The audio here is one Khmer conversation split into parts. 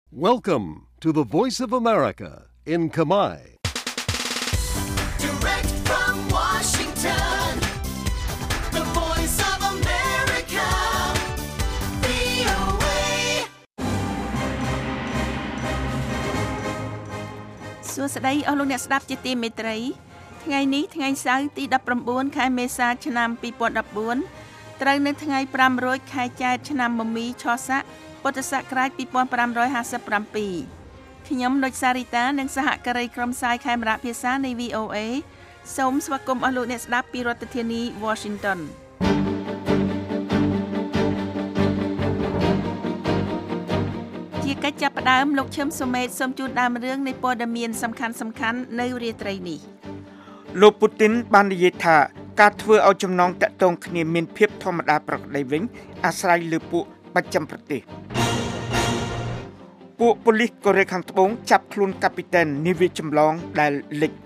Welcome to the Voice of America in Khmer. Direct from Washington, the Voice of America, VOA. សួស្តីអស់លោកអ្នកស្ដាប់ជាទីមេត្រីថ្ងៃនេះថ្ងៃសៅរ៍ទី19ខែមេសាឆ្នាំ2014ត្រូវនៅថ្ងៃ5រោចខែចែកឆ្នាំមមីឆស័កពុទ្ធសករាជ2557ខ្ញុំនុចសារីតានិងសហការីក្រុមផ្សាយខេមរៈភាសានៃ VOA សូមស្វាគមន៍អស់លោកអ្នកស្ដាប់ពីរដ្ឋធានី Washington ជាកិច្ចចាប់ផ្ដើមលោកឈឹមសុមេតសូមជូនដើមរឿងនៃព័ត៌មានសំខាន់ៗនៅរាត្រីនេះលោកពូទីនបាននិយាយថាការធ្វើឲ្យចំណងតាក់ទងគ្នាមានភាពធម្មតាប្រក្រតីវិញអាស្រ័យលើពួកបច្ចឹមប្រទេសពួកប៉ូលីសកូរ៉េខាងត្បូងចាប់ខ្លួនកាពីតែននាវាចម្លងដែលលិច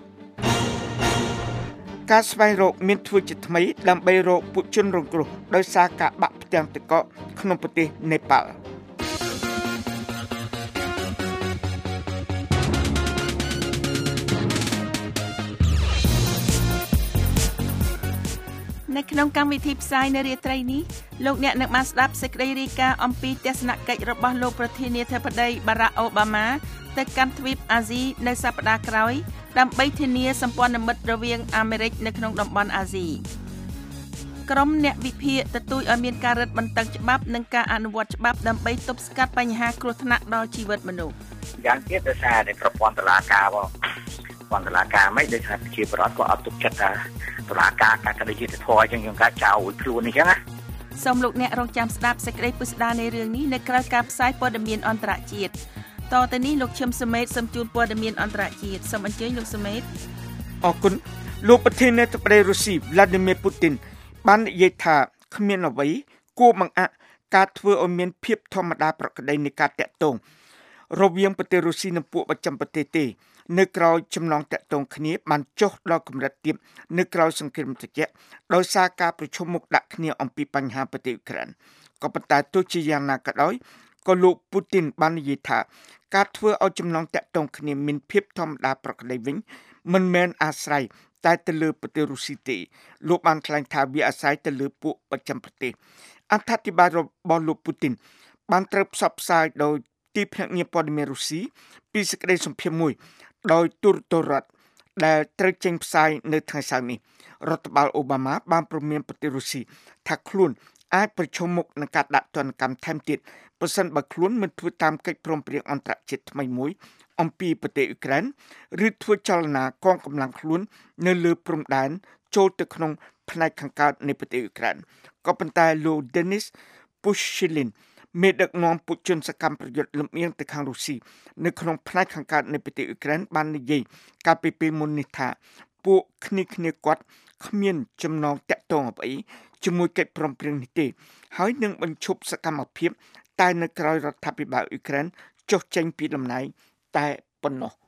ការស្វែងរកមានធ្វើជាថ្មីដើម្បីរកពួកជនរងគ្រោះដោយសារការបាក់ផ្ទាំងទឹកកកក្នុងប្រទេសនេប៉ាល់នៅក្នុងកម្មវិធីផ្សាយនៅរាត្រីនេះលោកអ្នកនឹងបានស្ដាប់សេចក្តីរាយការណ៍អំពីទស្សនកិច្ចរបស់លោកប្រធានាធិបតី Barack Obama ទៅកាន់ទ្វីបអាស៊ីនៅសប្តាហ៍ក្រោយដើម្បីធានាសម្ព័ន្ធមិត្តរវាងអាមេរិកនៅក្នុងតំបន់អាស៊ីក្រុមអ្នកវិភាគទទូចឲ្យមានការរឹតបន្តឹងច្បាប់និងការអនុវត្តច្បាប់ដើម្បីទប់ស្កាត់បញ្ហាគ្រោះថ្នាក់ដល់ជីវិតមនុស្សយ៉ាងទៀតដោយសារតែប្រព័ន្ធតុលាការបងតុលាការមិនដូចថាជាបរិបទក៏អត់ទុកចិត្តថាតុលាការការក្តីយុត្តិធម៌អញ្ចឹងខ្ញុំកាចោលខ្លួននេះអញ្ចឹងណាសូមលោកអ្នករងចាំស្ដាប់សេចក្តីពិស្ដារនៃរឿងនេះនៅក្រៅការផ្សាយព័ត៌មានអន្តរជាតិតទៅនេះលោកឈឹមសុមេតសូមជូនព័ត៌មានអន្តរជាតិសូមអញ្ជើញលោកសុមេតអរគុណលោកប្រធានាធិបតីរុស្ស៊ី Vladimir Putin បាននិយាយថាគ្មានអ្វីគួរបង្អាក់ការធ្វើឲ្យមានភាពធម្មតាប្រក្រតីនៃការតាក់ទងរវាងប្រទេសរុស្ស៊ីនិងពួកបច្ចឹមប្រទេសទេនៅក្រោយចំណងតាក់ទងគ្នាបានចុះដល់កម្រិតទាបនៅក្រោយសង្គ្រាមត្រជាក់ដោយសារការប្រជុំមុខដាក់គ្នាអំពីបញ្ហាប្រទេសអ៊ុក្រែនក៏ប៉ុន្តែទោះជាយ៉ាងណាក៏ដោយក៏លោកពូទីនបាននិយាយថាការធ្វើឲ្យចំណងតាក់ទងគ្នាមានភាពធម្មតាប្រក្រតីវិញមិនមែនអាស្រ័យតែទៅលើប្រទេសរុស្ស៊ីទេលោកបានថ្លែងថាវាអាស្រ័យទៅលើពួកបច្ចឹមប្រទេសអត្ថាធិប្បាយរបស់លោកពូទីនបានត្រូវផ្សព្វផ្សាយដោយទីភ្នាក់ងារព័ត៌មានរុស្ស៊ីពីសេចក្តីសម្ភាសន៍មួយដោយទូរទស្សន៍រដ្ឋដែលត្រូវចេញផ្សាយនៅថ្ងៃសៅរ៍នេះរដ្ឋបាលអូបាម៉ាបានព្រមានប្រទេសរុស្ស៊ីថាខ្លួនអាចប្រឈមមុខនឹងការដាក់ទណ្ឌកម្មថែមទៀតប្រសិនបើខ្លួនមិនធ្វើតាមកិច្ចព្រមព្រៀងអន្តរជាតិថ្មីមួយអំពីប្រទេសអ៊ុក្រែនឬធ្វើចលនាកងកម្លាំងខ្លួននៅលើព្រំដែនចូលទៅក្នុងផ្នែកខាងកើតនៃប្រទេសអ៊ុក្រែនក៏ប៉ុន្តែលោក Denis Pushilinមេដឹកនាំពួកជនសកម្មប្រយុទ្ធលំអៀងទៅខាងរុស្ស៊ីនៅក្នុងផ្នែកខាងកើតនៃប្រទេសអ៊ុក្រែនបាននិយាយកាលពីពេលមុននេះថាពួកគ្នាគាត់គ្មានចំណងតាក់ទងអ្វីជាមួយកិច្ចព្រមព្រៀងនេះទេហើយនឹងបញ្ឈប់សកម្មភាពតែនៅក្រៅរដ្ឋាភិបាលអ៊ុក្រែនចុះចេញពីតំណែងតែប៉ុណ្ណោះ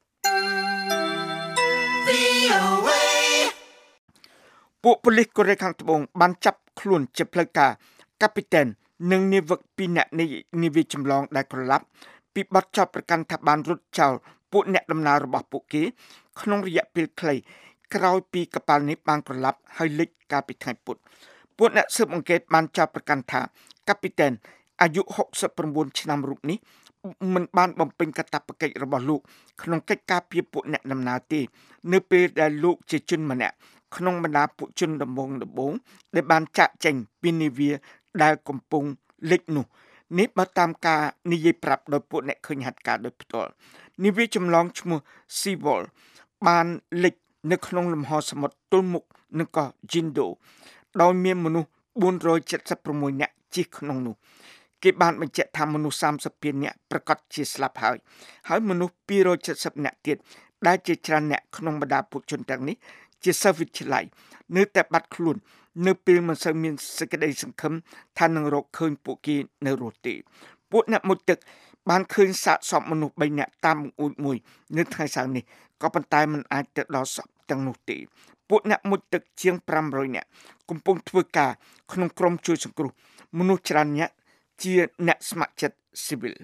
ពួកប៉ូលីសកូរ៉េខាងត្បូងបានចាប់ខ្លួនជាផ្លូវការកាពីតែននិងនាវិក2នាក់នៃនាវាចម្លងដែលក្រឡាប់ពីបទចោទប្រកាន់ថាបានរត់ចោលពួកអ្នកដំណើររបស់ពួកគេក្នុងរយៈពេលខ្លីក្រោយពីកប៉ាល់នេះបានក្រឡាប់ហើយលិចកាលពីថ្ងៃពុធពួកអ្នកស៊ើបអង្កេតបានចោទប្រកាន់ថាកាពីតែនអាយុ69ឆ្នាំរូបនេះមិនបានបំពេញកាតព្វកិច្ចរបស់លោកក្នុងកិច្ចការពារពួកអ្នកដំណើរទេនៅពេលដែលលោកជាជនម្នាក់ក្នុងបណ្ដាពួកជនដំបងដែលបានចាក់ចេញពីនាវាដែលកំពុងលិចនោះនេះបើតាមការនិយាយប្រាប់ដោយពួកអ្នកឃើញហេតុការណ៍ដោយផ្ទាល់នាវាចម្លងឈ្មោះ Seawall បានលិចនៅក្នុងលំហសមុទ្រទល់មុខនឹងកោះ Jindo ដោយមានមនុស្ស476នាក់ជិះក្នុងនោះគេបានបញ្ជាក់ថាមនុស្ស32នាក់ប្រកាសជាស្លាប់ហើយមនុស្ស270នាក់ទៀតដែលជាច្រើនអ្នកក្នុងបរ្យាពួកជនទាំងនេះជាសិស្សវិទ្យាល័យនៅតែបាត់ខ្លួននៅពេលមិនសូវមានសេចក្តីសង្ឃឹមថានឹងរកឃើញពួកគេនៅរស់ទេពួកអ្នកមុជទឹកបានឃើញសាកសពមនុស្ស3នាក់តាមបង្អួចមួយនៅថ្ងៃសៅរ៍នេះក៏ប៉ុន្តែមិនអាចទៅដល់សពទាំងនោះទេពួកអ្នកមុជទឹកជាង500នាក់កំពុងធ្វើការក្នុងក្រុមជួយសង្គ្រោះមនុស្សច្រើនអ្នកជាអ្នកស្ម័គ្រចិត្តស៊ីវិល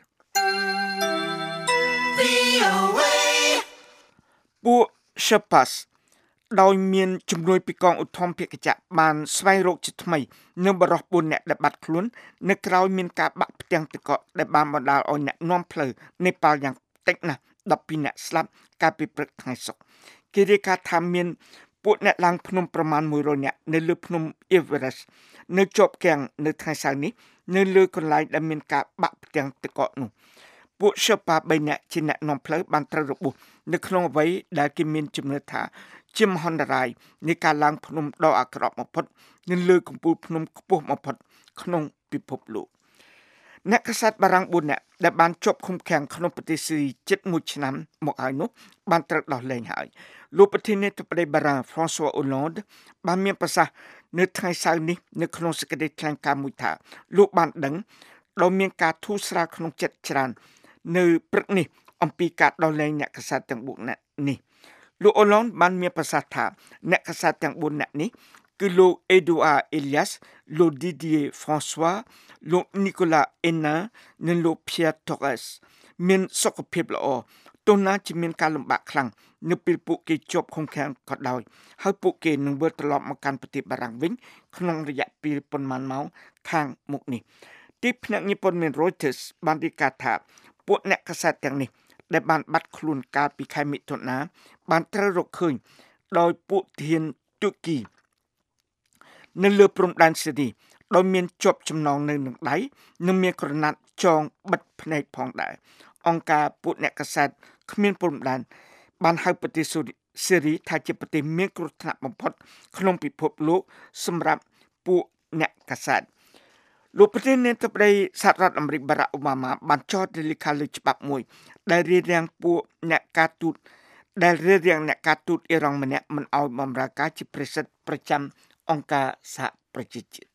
VOA ពួក Sherpas ដោយមានជំនួយពីកងឧទ្ធម្ភាគចក្របានស្វែងរកជាថ្មីនៅបរិសុទ្ធ4នាក់ដែលបាត់ខ្លួននៅក្រៅមានការបាក់ផ្ទាំងទឹកកកដែលបានបណ្ដាលឲ្យអ្នកនាំផ្លូវនេប៉ាល់យ៉ាងតិចណាស់12នាក់ស្លាប់កាលពីព្រឹកថ្ងៃសុក្រគេរាយការណ៍ថាមានពួកអ្នកឡើងភ្នំប្រមាណ100នាក់នៅលើភ្នំ Everest នៅជាប់គាំងនៅថ្ងៃសៅរ៍នេះនៅលើកន្លែងដែលមានការបាក់ផ្ទាំងទឹកកកនោះពួក Sherpa 3នាក់ជាអ្នកនាំផ្លូវបានត្រូវរបួសនៅក្នុងអ្វីដែលគេមានជំនឿថាជាមហន្តរាយនៃការឡើងភ្នំដ៏អាក្រក់បំផុតនៅលើកំពូលភ្នំខ្ពស់បំផុតក្នុងពិភពលោកអ្នកកសែតបារាំង4នាក់ដែលបានជាប់ឃុំឃាំងក្នុងប្រទេសស៊េរីជិត1ឆ្នាំមកហើយនោះបានត្រូវដោះលែងហើយលោកប្រធានាធិបតីបារាំង François Hollande បានមានប្រសាសន៍នៅថ្ងៃសៅរណ៍នេះនៅក្នុងសេចក្តីថ្លែងការណ៍មួយថាលោកបានដឹងដោយមានការធូរស្រាលក្នុងចិត្តច្រើននៅព្រឹកនេះអំពីការដោះលែងអ្នកកសែតទាំង4នាក់នេះលោកអូឡុងបានមានប្រសាសន៍ថាអ្នកកសែតទាំង4នាក់នេះគឺលោក Edouard Elias លោក Didier François លោក Nicolas Hennin និងលោក Pierre Torres មានសុខភាពល្អទោះណាជាមានការលំបាកខ្លាំងនៅពេលពួកគេជាប់ឃុំឃាំងក៏ដោយហើយពួកគេនឹងវិលត្រឡប់មកកាន់ប្រទេសបារាំងវិញក្នុងរយៈពេលប៉ុន្មានម៉ោងខាងមុខនេះទីភ្នាក់ងារព័ត៌មាន Reuters បានរាយការណ៍ថាពួកអ្នកកសែតទាំងនេះដែលបានបាត់ខ្លួនកាលពីខែមិថុនាបានត្រូវរកឃើញដោយពួកធានទូគីនៅលើព្រំដែនស៊េរីដោយមានជាប់ចំណងនៅនឹងដៃនិងមានក្រណាត់ចងបិទភ្នែកផងដែរអង្គការពួកអ្នកកសែតគ្មានព្រំដែនបានហៅប្រទេសស៊េរីថាជាប្រទេសមានគ្រោះថ្នាក់បំផុតក្នុងពិភពលោកសម្រាប់ពួកអ្នកកសែតលោកប្រធានាធិបតីសហរដ្ឋអាមេរិកបារ៉ាក់អូបាម៉ាបានចោទលិខិតលើច្បាប់មួយដែលរារាំងពួកអ្នកការទូតអ៊ីរ៉ង់ម្នាក់មិនឲ្យបម្រើការជាប្រសិទ្ធប្រចាំអង្គការសហប្រជាជាតិ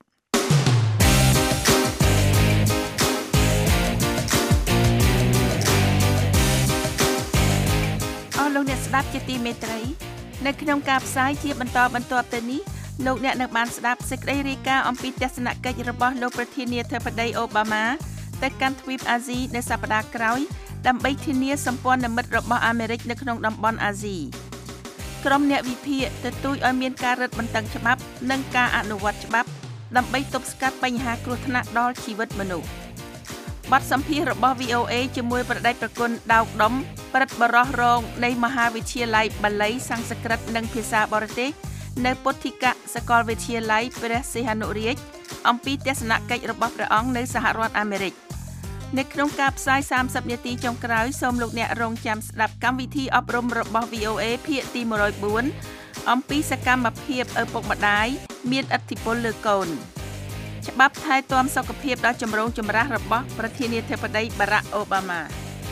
លោកអ្នកស្ដាប់ជាទីមេត្រីនៅក្នុងការផ្សាយជាបន្តបន្ទាប់ទៅនេះលោកអ្នកនឹងបានស្ដាប់សេចក្តីរាយការណ៍អំពីទស្សនកិច្ចរបស់លោកប្រធានាធិបតីអូបាម៉ាទៅកាន់ទ្វីបអាស៊ីនៅសប្តាហ៍ក្រោយដើម្បីធានាសម្ព័ន្ធមិត្តរបស់អាមេរិកនៅក្នុងតំបន់អាស៊ីក្រុមអ្នកវិភាគទទូចឲ្យមានការរឹតបន្តឹងច្បាប់និងការអនុវត្តច្បាប់ដើម្បីទប់ស្កាត់បញ្ហាគ្រោះថ្នាក់ដល់ជីវិតមនុស្សបទសម្ភាសន៍របស់ VOA ជាមួយប្រដេចប្រគុណដោកដុំប្រិទ្ធបរោះរងនៃមហាវិទ្យាល័យបាលីសំស្ក្រឹតនិងភាសាបរទេសនៅពុទ្ធិកសាកលវិទ្យាល័យព្រះសីហនុរាជអំពីទស្សនកិច្ចរបស់ព្រះអង្គនៅសហរដ្ឋអាមេរិកនៅក្នុងការផ្សាយ30នាទីចុងក្រោយសូមលោកអ្នករងចាំស្ដាប់កម្មវិធីអប់រំរបស់ VOA ភាគទី104អំពីសកម្មភាពឪពុកម្ដាយមានឥទ្ធិពលលើកូនច្បាប់ថែទាំសុខភាពដ៏ចម្រូងចម្រាសរបស់ប្រធានាធិបតីបារ៉ាក់អូបាម៉ា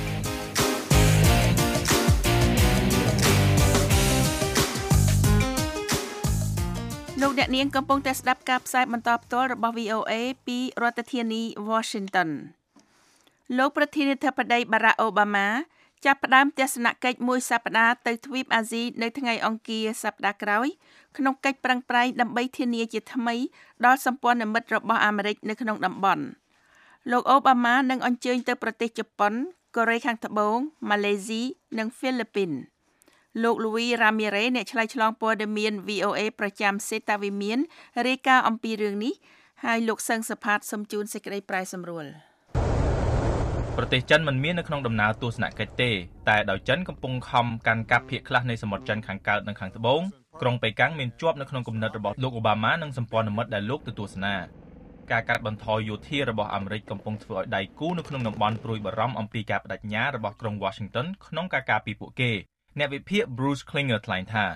លោកអ្នកនាងកំពុងតែស្ដាប់ការផ្សាយបន្តផ្ទាល់របស់ VOA ពីរដ្ឋធានី Washington លោកប្រធានាធិបតីបារ៉ាក់អូបាម៉ាចាប់ផ្ដើមទស្សនកិច្ចមួយសប្តាហ៍ទៅទ្វីបអាស៊ីនៅថ្ងៃអង្គារសប្តាហ៍ក្រោយក្នុងកិច្ចប្រឹងប្រែងដើម្បីធានាជាថ្មីដល់សម្ព័ន្ធមិត្តរបស់អាមេរិកនៅក្នុងតំបន់លោកអូបាម៉ានឹងអញ្ជើញទៅប្រទេសជប៉ុនកូរ៉េខាងត្បូងម៉ាឡេស៊ីនិងហ្វីលីពីនលោក Luis Ramirez អ្នកឆ្លើយឆ្លងព័ត៌មាន VOA ប្រចាំសេតាវិមានរាយការណ៍អំពីរឿងនេះហើយលោកសឹងសុផាតសូមជូនសេចក្តីប្រាយសម្រួលប្រទេសចិនមិនមាននៅក្នុងដំណើរទស្សនកិច្ចទេតែដោយចិនកំពុងខំកាន់កាប់ភាគខ្លះនៃសមុទ្រចិនខាងកើតនិងខាងត្បូងក្រុងប៉េកាំងមានជាប់នៅក្នុងគំនិតរបស់លោកអូបាម៉ានិងសម្ព័ន្ធមិត្តដែលលោកទៅទស្សនាការកាត់បន្ថយយោធារបស់អាមេរិកកំពុងធ្វើឲ្យដៃគូនៅក្នុងតំបន់ព្រួយបារម្ភអំពីការបដិញ្ញារបស់ក្រុង Washington ក្នុងការការពារពួកគេអ្នកវិភាគ Bruce Klinger ថ្លែងថា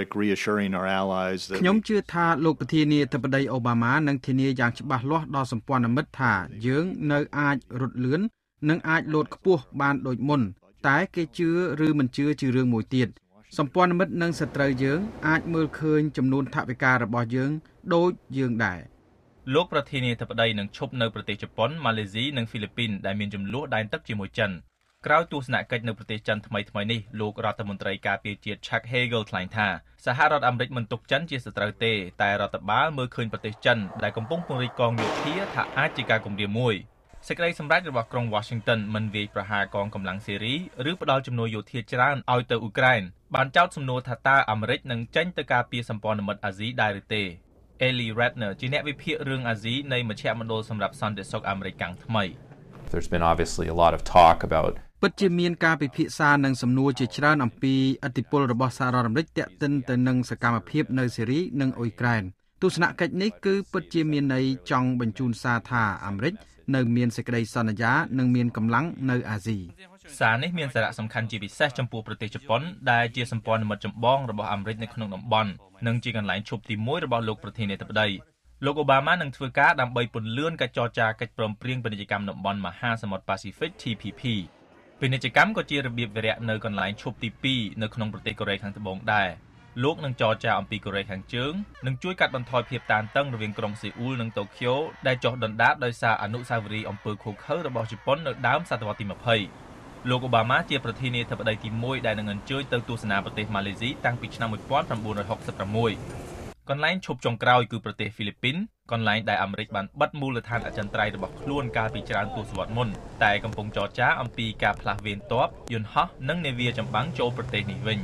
ខ្ញុំជឿថាលោកប្រធានាធិបតីអូបាម៉ានឹងធានាយ៉ាងច្បាស់លាស់ដល់សម្ព័ន្ធមិត្តថាយើងនៅអាចរត់លឿននិងអាចលោតខ្ពស់បានដូចមុនតែគេជឿឬមិនជឿជារឿងមួយទៀតសម្ព័ន្ធមិត្តនិងសត្រូវយើងអាចមើលឃើញចំនួនថវិការបស់យើងដូចយើងដែរលោកប្រធានាធិបតីនឹងឈប់នៅប្រទេសជប៉ុនម៉ាឡេស៊ីនិងហ្វីលីពីនដែលមានចំនួនដែនទឹកជាមួយចិនក្រោយទស្សនកិច្ចនៅប្រទេសចិនថ្មីៗនេះលោករដ្ឋមន្ត្រីការពារជាតិ Chuck Hagel ថ្លែងថាសហរដ្ឋអាមេរិកមិនទុកចិនជាសត្រូវទេតែរដ្ឋបាលមើលឃើញប្រទេសចិនដែលកំពុងពង្រីកកងយោធាថាអាចជាការគំរាមមួយសេចក្តីសម្រេចរបស់ក្រុង Washington មិនវាយប្រហារកងកម្លាំងសេរីឬផ្ដល់ជំនួយយោធាច្រើនឲ្យទៅអ៊ុក្រែនបានចោទសំណួរថាតើអាមេរិកនឹងចេញទៅការពារសម្ព័ន្ធមិត្តអាស៊ីដែរឬទេ Ellie Ratner ជាអ្នកវិភាគរឿងអាស៊ីនៃមជ្ឈមណ្ឌលសម្រាប់សន្តិសុខអាមេរិកកាំងថ្មី There's been obviously a lot of talk about ពិតជាមានការពិភាក្សានិងសំណួរជាច្រើនអំពីឥទ្ធិពលរបស់សហរដ្ឋអាមេរិកទាក់ទិនទៅនឹងសកម្មភាពនៅសេរីនិងអ៊ុយក្រែនទស្សនកិច្ចនេះគឺពិតជាមានន័យចង់បញ្ជូនសារថាអាមេរិកនៅមានសេចក្តីសន្យានិងមានកម្លាំងនៅអាស៊ីសារនេះមានសារៈសំខាន់ជាពិសេសចំពោះប្រទេសជប៉ុនដែលជាសម្ព័ន្ធមិត្តចម្បងរបស់អាមេរិកនៅក្នុងតំបន់និងជាកន្លែងឈប់ទី1របស់លោកប្រធានាធិបតីលោកអូបាម៉ានឹងធ្វើការដើម្បីពន្លឿនការចរចាកិច្ចព្រមព្រៀងពាណិជ្ជកម្មតំបន់មហាសមុទ្រប៉ាស៊ីហ្វិក TPP ពាណិជ្ជកម្មក៏ជារបៀបវារៈនៅកន្លែងឈប់ទី2នៅក្នុងប្រទេសកូរ៉េខាងត្បូងដែរលោកនឹងចរចាអំពីកូរ៉េខាងជើងនិងជួយកាត់បន្ថយភាពតានតឹងរវាងក្រុងសេអ៊ូលនិងតូក្យូដែលចុះដុនដាបដោយសារអនុស្សាវរីយ៍អំពើឃោរឃៅរបស់ជប៉ុននៅដើមសតវត្សទី20លោកអូបាម៉ាជាប្រធានាធិបតីទី1ដែលនឹងអញ្ជើញទៅទស្សនាប្រទេសម៉ាឡេស៊ីតាំងពីឆ្នាំ1966កន្លែងឈប់ចុងក្រោយគឺប្រទេសហ្វីលីពីនកន្លែងដែលអាមេរិកបានបិទមូលដ្ឋានអចិន្ត្រៃយ៍របស់ខ្លួនកាលពីច្រើនទសវត្សរ៍មុនតែកំពុងចរចាអំពីការផ្លាស់វេនទ័ពយន្តហោះនិងនាវាចម្បាំងចូលប្រទេសនេះវិញ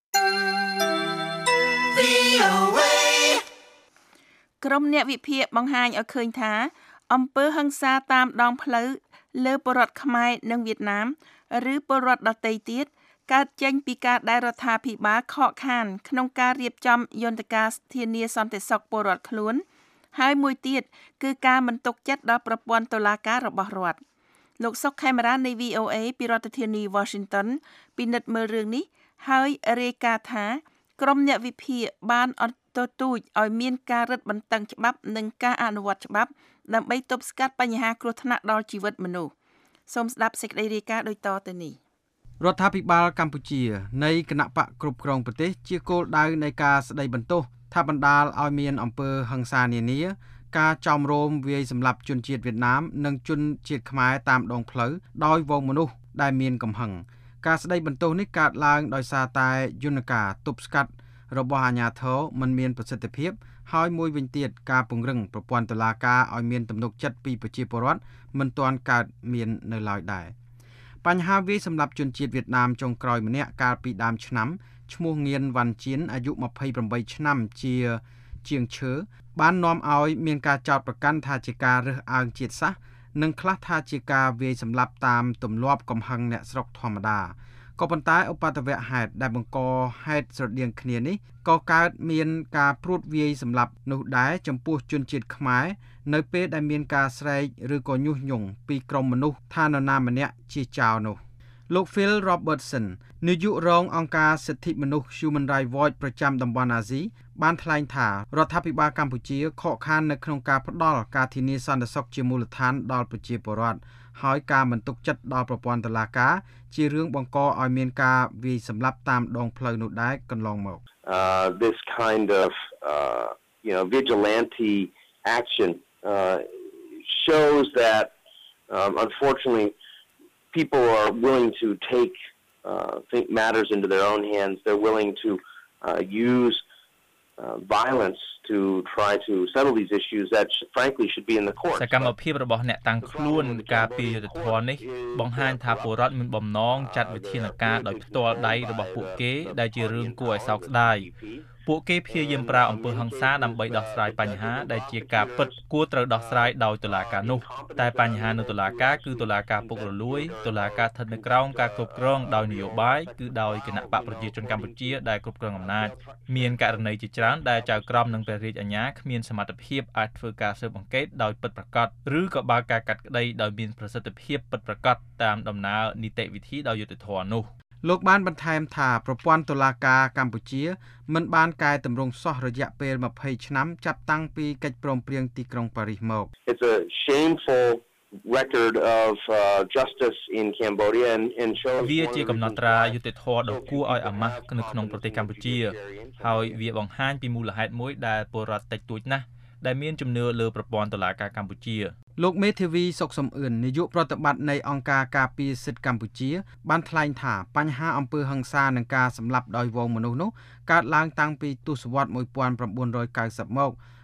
ក្រុមអ្នកវិភាគបង្ហាញឲ្យឃើញថាអំពើហិង្សាតាមដងផ្លូវលើពលរដ្ឋខ្មែរនិងវៀតណាមឬពលរដ្ឋដទៃទៀតកើតចេញពីការដែលរដ្ឋាភិបាលខកខានក្នុងការរៀបចំយន្តការធានាសន្តិសុខពលរដ្ឋខ្លួនហើយមួយទៀតគឺការមិនទុកចិត្តដល់ប្រព័ន្ធតុលាការរបស់រដ្ឋលោកសុកខេមរានៃ VOA ពីរដ្ឋធានី Washington ពិនិត្យមើលរឿងនេះហើយរាយការណ៍ថាក្រុមអ្នកវិភាគបានអត់ទទូចឲ្យមានការរឹតបន្តឹងច្បាប់និងការអនុវត្តច្បាប់ដើម្បីទប់ស្កាត់បញ្ហាគ្រោះថ្នាក់ដល់ជីវិតមនុស្សសូមស្ដាប់សេចក្តីរាយការណ៍ដូចតទៅនេះរដ្ឋាភិបាលកម្ពុជានៃគណៈបកគ្រប់គ្រងប្រទេសជាគោលដៅនៃការស្ដីបន្ទោសថាបណ្ដាលឲ្យមានអំពើហិង្សានានាការចោមរោមវាយសម្លាប់ជនជាតិវៀតណាមនិងជនជាតិខ្មែរតាមដងផ្លូវដោយវងមនុស្សដែលមានកំហឹងការស្ដីបន្ទោសនេះកើតឡើងដោយសារតែយន្តការទប់ស្កាត់របស់អាជ្ញាធរមិនមានប្រសិទ្ធភាពហើយមួយវិញទៀតការពង្រឹងប្រព័ន្ធតុលាការឲ្យមានទំនុកចិត្តពីប្រជាពលរដ្ឋមិនទាន់កើតមាននៅឡើយដែរបញ្ហាវាយសម្លាប់ជនជាតិវៀតណាមចុងក្រោយម្នាក់កាលពីដើមឆ្នាំឈ្មោះងៀនវ៉ាន់ជៀនអាយុ28ឆ្នាំជាជាងឈើបាននាំឲ្យមានការចោទប្រកាន់ថាជាការរើសអើងជាតិសាសន៍និងខ្លះថាជាការវាយសម្លាប់តាមទម្លាប់កំហឹងអ្នកស្រុកធម្មតាក៏ប៉ុន្តែឧបទ្ទវហេតុដែលបង្កហេតុស្រដៀងគ្នានេះក៏កើតមានការព្រួតវាយសម្លាប់នោះដែរចំពោះជនជាតិខ្មែរនៅពេលដែលមានការស្រែកឬក៏ញុះញង់ពីក្រុមមនុស្សថានរណាម្នាក់ជាចោរនោះលោក Phil Robertson នាយករងអង្គការសិទ្ធិមនុស្ស Human Rights Watch ប្រចាំតំបន់អាស៊ីបានថ្លែងថារដ្ឋាភិបាលកម្ពុជាខកខាននៅក្នុងការផ្ដល់ការធានាសន្តិសុខជាមូលដ្ឋានដល់ប្រជាពលរដ្ឋហើយការមិនទុកចិត្តដល់ប្រព័ន្ធតុលាការជារឿងបង្កឲ្យមានការវាយសម្លាប់តាមដងផ្លូវនោះដែរកន្លងមក This kind of vigilante action shows that unfortunately people are willing to take matters into their own hands. They're willing to use violence to try to settle these issues that frankly should be in the courts. សកម្មភាពរបស់អ្នកតាំងខ្លួនការពីយុត្តិធម៌នេះបង្ហាញថាពលរដ្ឋមានបំណងចាត់វិធានការដោយផ្ទាល់ដៃរបស់ពួកគេដែលជារឿងគួរឲ្យសោកស្ដាយពួកគេព្យាយាមប្រើអំពើហិង្សាដើម្បីដោះស្រាយបញ្ហាដែលជាការពិតគួរត្រូវដោះស្រាយដោយតុលាការនោះតែបញ្ហានៅតុលាការគឺតុលាការពុករលួយតុលាការស្ថិតនៅក្រោមការគ្រប់គ្រងដោយនយោបាយគឺដោយគណៈបកប្រជាជនកម្ពុជាដែលគ្រប់គ្រងអំណាចមានករណីជាច្រើនដែលចៅក្រមនិងព្រះរាជអាជ្ញាគ្មានសមត្ថភាពអាចធ្វើការស៊ើបអង្កេតដោយពិតប្រាកដឬក៏បើកការកាត់ក្តីដោយមានប្រសិទ្ធភាពពិតប្រាកដតាមដំណើរនីតិវិធីដោយយុត្តិធម៌នោះលោកបានបន្ថែមថាប្រព័ន្ធតុលាការកម្ពុជាមិនបានកែតម្រង់សោះរយៈពេល20ឆ្នាំចាប់តាំងពីកិច្ចព្រមព្រៀងទីក្រុងប៉ារីសមក It's a shameful record of justice in Cambodia and shows វាជាកំណត់ត្រាយុត្តិធម៌ដ៏គួរឲ្យអាម៉ាស់នៅក្នុងប្រទេសកម្ពុជាហើយវាបង្ហាញពីមូលហេតុមួយដែលពលរដ្ឋតិចតួចណាស់ដែលមានជំនឿលើប្រព័ន្ធតុលាការកម្ពុជាលោកមេធាវីសុកសំអឿននាយកប្រតិបត្តិនៃអង្គការការពារសិទ្ធិកម្ពុជាបានថ្លែងថាបញ្ហាអំពើហិង្សានិងការសម្លាប់ដោយវងមនុស្សនោះកើតឡើងតាំងពីទសវត្សរ៍1990មក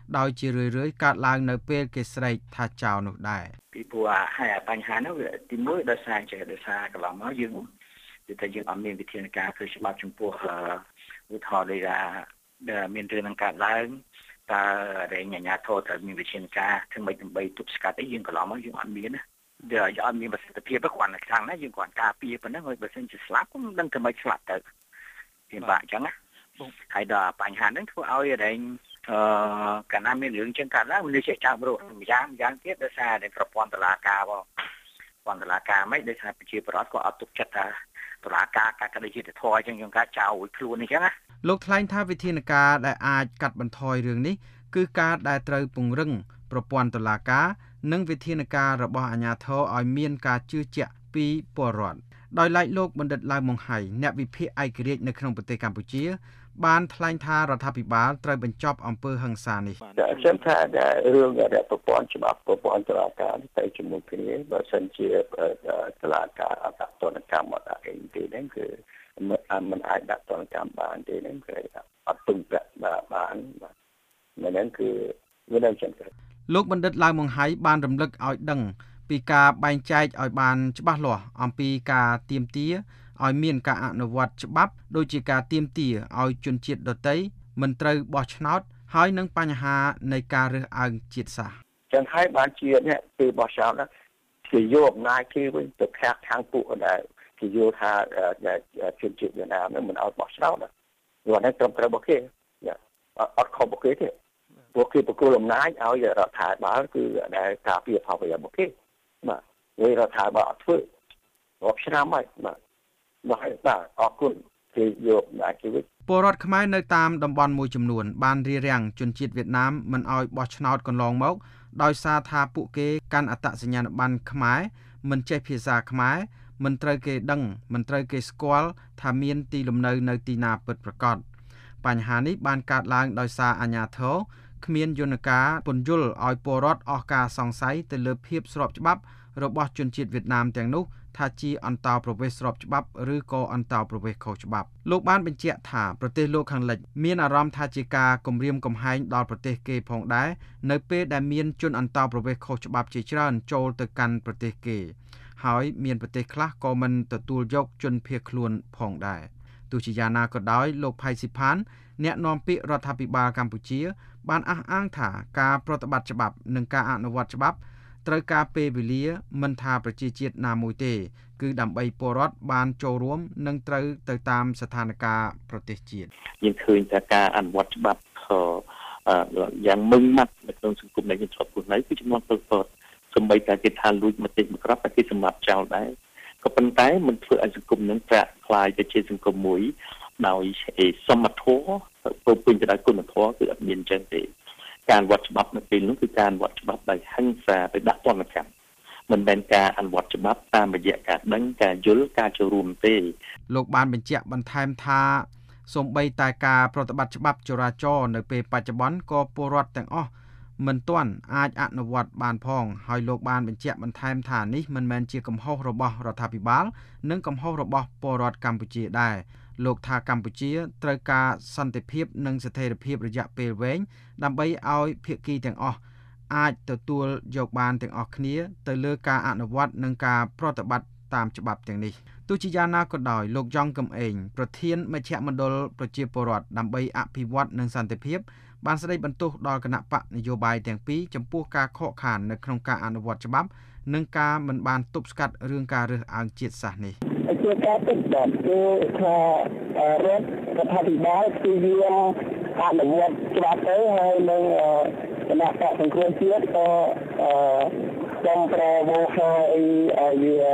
ដោយជារឿយៗកើតឡើងនៅពេលគេស្រែកថាចោលនោះដែរពីព្រោះហើយបញ្ហានោះវាទីមួយដោយសារកន្លងមកយើងនិយាយថាយើងអត់មានវិធានការធ្វើច្បាប់ចំពោះឧទាហរណ៍ដូចថាមានរឿងនឹងកើតឡើងតើរែងអាជ្ញាធរត្រូវមានវិធានការធ្វើម៉េចដើម្បីទប់ស្កាត់អីយើងកន្លងមកយើងអត់មានណាដែលអត់មានប្រសិទ្ធភាពគ្រាន់តែខាងណាយើងគ្រាន់ការពារប៉ុណ្ណឹងហើយបើសិនជាស្លាប់cũngមិនដឹងធ្វើម៉េចស្លាប់ទៅវាបាក់អញ្ចឹងណាហើយដល់បញ្ហាហ្នឹងធ្វើឲ្យរែងកាលណាមានរឿងចឹងកើតឡើងមនុស្សចេះចាប់រត់យ៉ាងទៀតដោយសារតែប្រព័ន្ធតុលាការបងប្រព័ន្ធតុលាការមិនដោយសារប្រជាពលរដ្ឋក៏អត់ទុកចិត្តថាតុលាការការក្តីយុត្តិធម៌ចឹងយើងការចោលខ្លួនអញ្ចឹងណាលោកថ្លែងថាវិធានការដែលអាចកាត់បន្ថយរឿងនេះគឺការដែលត្រូវពង្រឹងប្រព័ន្ធតុលាការនិងវិធានការរបស់អាជ្ញាធរឲ្យមានការជឿជាក់ពីពលរដ្ឋដោយឡែកលោកបណ្ឌិតឡាវម៉ុងហៃអ្នកវិភាគឯករាជ្យនៅក្នុងប្រទេសកម្ពុជាបានថ្លែងថារដ្ឋាភិបាលត្រូវបញ្ចប់អំពើហិង្សានេះខ្ញុំថារឿងប្រព័ន្ធច្បាប់ប្រព័ន្ធតុលាការទៅជាមួយគ្នាបើសិនជាតុលាការអត់ទណ្ឌកម្មអត់អីទេហ្នឹងគឺមិនអាចដាក់ទណ្ឌកម្មបានទេហ្នឹងគឺអត់ពឹងពាក់បានហ្នឹងគឺវានៅចឹងទៅលោកបណ្ឌិតឡាវម៉ុងហៃបានរំលឹកឲ្យដឹងពីការបែងចែកឲ្យបានច្បាស់លាស់អំពីការទាមទារឲ្យមានការអនុវត្តច្បាប់ដូចជាការទាមទារឲ្យជនជាតិដទៃមិនត្រូវបោះឆ្នោតហើយនឹងបញ្ហានៃការរើសអើងជាតិសាសន៍ចឹងហើយបានជាអ្នកពីបោះឆ្នោតគេយកអំណាចគេវិញទៅខាងពួកដែលគេយល់ថាជនជាតិវៀតណាមនឹងមិនឲ្យបោះឆ្នោតគាត់នឹងត្រឹមត្រូវរបស់គេអត់ខុសរបស់គេទេពួកគេប្រគល់អំណាចឲ្យរដ្ឋាភិបាលគឺដែលការពារផលប្រយោជន៍របស់គេបាទវិញរដ្ឋាភិបាលអត់ធ្វើរាប់ឆ្នាំហើយបាទអរគុណគេយកដាក់ជីវិតពលរដ្ឋខ្មែរនៅតាមតំបន់មួយចំនួនបានរារាំងជនជាតិវៀតណាមមិនឲ្យបោះឆ្នោតកន្លងមកដោយសារថាពួកគេកាន់អត្តសញ្ញាណប័ណ្ណខ្មែរមិនចេះភាសាខ្មែរមិនត្រូវគេដឹងមិនត្រូវគេស្គាល់ថាមានទីលំនៅនៅទីណាពិតប្រាកដបញ្ហានេះបានកើតឡើងដោយសារអាជ្ញាធរគ្មានយន្តការពន្យល់ឲ្យពលរដ្ឋអស់ការសង្ស័យទៅលើភាពស្របច្បាប់របស់ជនជាតិវៀតណាមទាំងនោះថាជាអន្តោប្រវេសន៍ស្របច្បាប់ឬក៏អន្តោប្រវេសន៍ខុសច្បាប់លោកបានបញ្ជាក់ថាប្រទេសលោកខាងលិចមានអារម្មណ៍ថាជាការគំរាមកំហែងដល់ប្រទេសគេផងដែរនៅពេលដែលមានជនអន្តោប្រវេសន៍ខុសច្បាប់ជាច្រើនចូលទៅកាន់ប្រទេសគេហើយមានប្រទេសខ្លះក៏មិនទទួលយកជនភៀសខ្លួនផងដែរទោះជាយ៉ាងណាក៏ដោយលោកផៃស៊ីផានអ្នកនាំពាក្យរដ្ឋាភិបាលកម្ពុជាបានអះអាងថាការប្រតិបត្តិច្បាប់និងការអនុវត្តច្បាប់ត្រូវការពេលវេលាមិនថាប្រជាជាតិណាមួយទេគឺដើម្បីពលរដ្ឋបានចូលរួមនិងត្រូវទៅតាមស្ថានភាពប្រទេសជាតិយើងឃើញថាការអនុវត្តច្បាប់យ៉ាងម៉ឺងម៉ាត់នៅក្នុងសង្គមដែលយើងធ្លាប់រស់នៅគឺចំនួនពលរដ្ឋសម្បីតែគេថាលួចមកតិចមកក្របតែគេសម្លាប់ចោលដែរក៏ប៉ុន្តែមិនធ្វើឲ្យសង្គមនឹងប្រែក្លាយទៅជាសង្គមមួយដោយសមធម៌ពោពេញទៅដោយគុណធម៌គឺអត់មានអញ្ចឹងទេការវត្តច្បាប់នៅពេលនោះគឺការវត្តច្បាប់ដោយហិង្សាទៅដាក់ទណ្ឌកម្មមិនមែនការអនុវត្តច្បាប់តាមរយៈការដឹងការយល់ការចូលរួមទេលោកបានបញ្ជាក់បន្ថែមថាសូម្បីតែការប្រតិបត្តិច្បាប់ចរាចរណ៍នៅពេលបច្ចុប្បន្នក៏ពលរដ្ឋទាំងអស់មិនទាន់អាចអនុវត្តបានផងហើយលោកបានបញ្ជាក់បន្ថែមថានេះមិនមែនជាកំហុសរបស់រដ្ឋាភិបាលនិងកំហុសរបស់ពលរដ្ឋកម្ពុជាដែរលោកថាកម្ពុជាត្រូវការសន្តិភាពនិងស្ថិរភាពរយៈពេលវែងដើម្បីឲ្យភាគីទាំងអស់អាចទទួលយកបានទាំងអស់គ្នាទៅលើការអនុវត្តនិងការប្រតិបត្តិតាមច្បាប់ទាំងនេះទោះជាយ៉ាងណាក៏ដោយលោកយ៉ងកំឯងប្រធានមជ្ឈមណ្ឌលប្រជាពលរដ្ឋដើម្បីអភិវឌ្ឍនិងសន្តិភាពបានស្ដីបន្ទោសដល់គណៈបកនយោបាយទាំងពីរចំពោះការខកខាននៅក្នុងការអនុវត្តច្បាប់និងការមិនបានទប់ស្កាត់រឿងការរើសអើងជាតិសាសន៍នេះជាការពិតដែលគឺថារដ្ឋាភិបាលគឺយើងអនុវត្តច្បាប់ទៅហើយនឹងគណៈបកសង្គ្រោះជាតិក៏ចំប្រវោហើយវា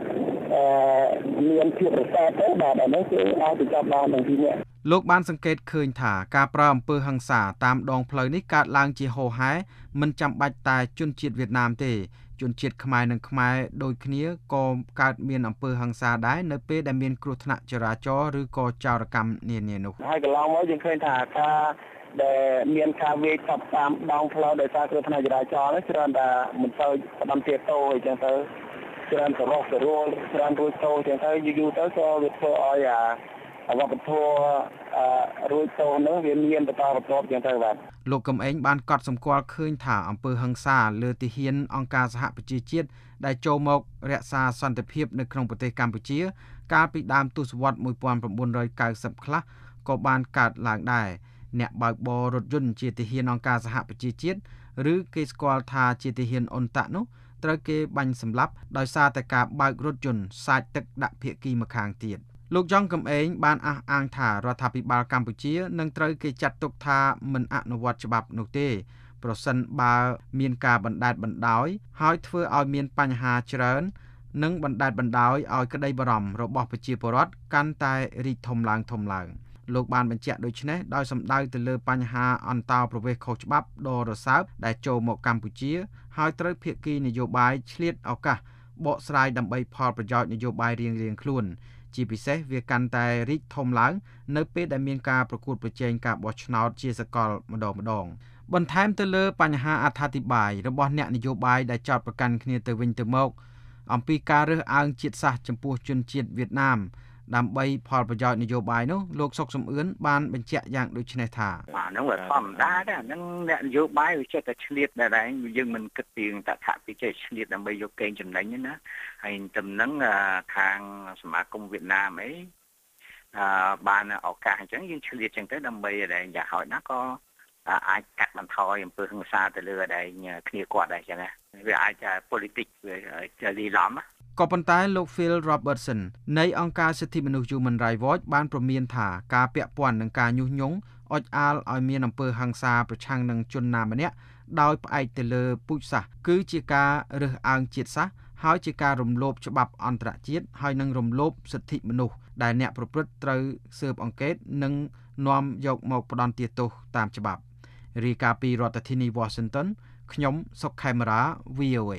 មានភាពរសើបទៅបាទអានេះគឺអាចទៅចាប់បានទាំងពីរនេះលោកបានសង្កេតឃើញថាការប្រើអំពើហិង្សាតាមដងផ្លូវនេះកើតឡើងជាហូរហែមិនចាំបាច់តែជនជាតិវៀតណាមទេជនជាតិខ្មែរនិងខ្មែរដូចគ្នាក៏កើតមានអំពើហិង្សាដែរនៅពេលដែលមានគ្រោះថ្នាក់ចរាចរណ៍ឬក៏ចោរកម្មនានានោះហើយកន្លងមកយើងឃើញថាការដែលមានការវាយចាប់តាមដងផ្លូវដោយសារគ្រោះថ្នាក់ចរាចរណ៍នេះច្រើនតែមិនសូវផ្ដំទៀតតូអញ្ចឹងទៅច្រើនទៅរកទៅរួលច្រើនរួចតូអញ្ចឹងទៅយូរទៅក៏វាធ្វើឲ្យវប្បធម៌រួចតោនោះវាមានបន្តបន្ទាប់យ៉ាងទៅបាទលោកកំឯងបានកត់សម្គាល់ឃើញថាអំពើហិង្សាលើទាហានអង្គការសហប្រជាជាតិដែលចូលមករក្សាសន្តិភាពនៅក្នុងប្រទេសកម្ពុជាកាលពីដើមទសវត្សរ៍1990ខ្លះក៏បានកើតឡើងដែរអ្នកបើកបររថយន្តជាទាហានអង្គការសហប្រជាជាតិឬគេស្គាល់ថាជាទាហានអ៊ុនតាក់នោះត្រូវគេបាញ់សម្លាប់ដោយសារតែការបើករថយន្តសាចទឹកដាក់ភាគីម្ខាងទៀតលោកយ៉ងកំឯងបានអះអាងថារដ្ឋាភិបាលកម្ពុជានឹងត្រូវគេចាត់ទុកថាមិនអនុវត្តច្បាប់នោះទេប្រសិនបើមានការបណ្តែតបណ្តោយហើយធ្វើឲ្យមានបញ្ហាច្រើននិងបណ្តែតបណ្តោយឲ្យក្តីបារម្ភរបស់ប្រជាពលរដ្ឋកាន់តែរីកធំឡើងលោកបានបញ្ជាក់ដូចនេះដោយសម្ដៅទៅលើបញ្ហាអន្តោប្រវេសន៍ខុសច្បាប់ដ៏រសើបដែលចូលមកកម្ពុជាហើយត្រូវភាគីនយោបាយឆ្លៀតឱកាសបកស្រាយដើម្បីផលប្រយោជន៍នយោបាយរៀងៗខ្លួនជាពិសេសវាកាន់តែរីកធំឡើងនៅពេលដែលមានការប្រកួតប្រជែងការបោះឆ្នោតជាសកលម្ដងបន្ថែមទៅលើបញ្ហាអត្ថាធិប្បាយរបស់អ្នកនយោបាយដែលចោទប្រកាន់គ្នាទៅវិញទៅមកអំពីការរើសអើងជាតិសាសន៍ចំពោះជនជាតិវៀតណាមដើម្បីផលប្រយោជន៍នយោបាយនោះលោកសុកសំអឿនបានបញ្ជាក់យ៉ាងដូចនេះថាហ្នឹងវាធម្មតាដែរហ្នឹងអ្នកនយោបាយវាចេះតែឆ្លៀតដែរយើងមិនគិតពីតថពិចេះឆ្លៀតដើម្បីយកកេងចំណេញណាហើយតំណឹងខាងសមាគមវៀតណាមអីបានឱកាសអញ្ចឹងយើងឆ្លៀតអញ្ចឹងទៅដើម្បីដែលយ៉ាងហោចណាស់ក៏អាចកាត់បន្ថយអំពើហិង្សាទៅលើដែរគ្នាគាត់ដែរអញ្ចឹងណាវាអាច politics វាលីឡំក៏ប៉ុន្តែលោក Phil Robertson នៃអង្គការសិទ្ធិមនុស្ស Human Rights Watch បានព្រមានថាការពាក់ព័ន្ធនឹងការញុះញង់អុចអាលឲ្យមានអំពើហិង្សាប្រឆាំងនឹងជនណាម្នាក់ដោយផ្អែកទៅលើពូជសាសន៍គឺជាការរើសអើងជាតិសាសន៍ហើយជាការរំលោភច្បាប់អន្តរជាតិហើយនឹងរំលោភសិទ្ធិមនុស្សដែលអ្នកប្រព្រឹត្តត្រូវស៊ើបអង្កេតនិងនាំយកមកផ្ដន្ទាទោសតាមច្បាប់រាយការណ៍ពីរដ្ឋធានី Washington ខ្ញុំសុកខេមរា VOA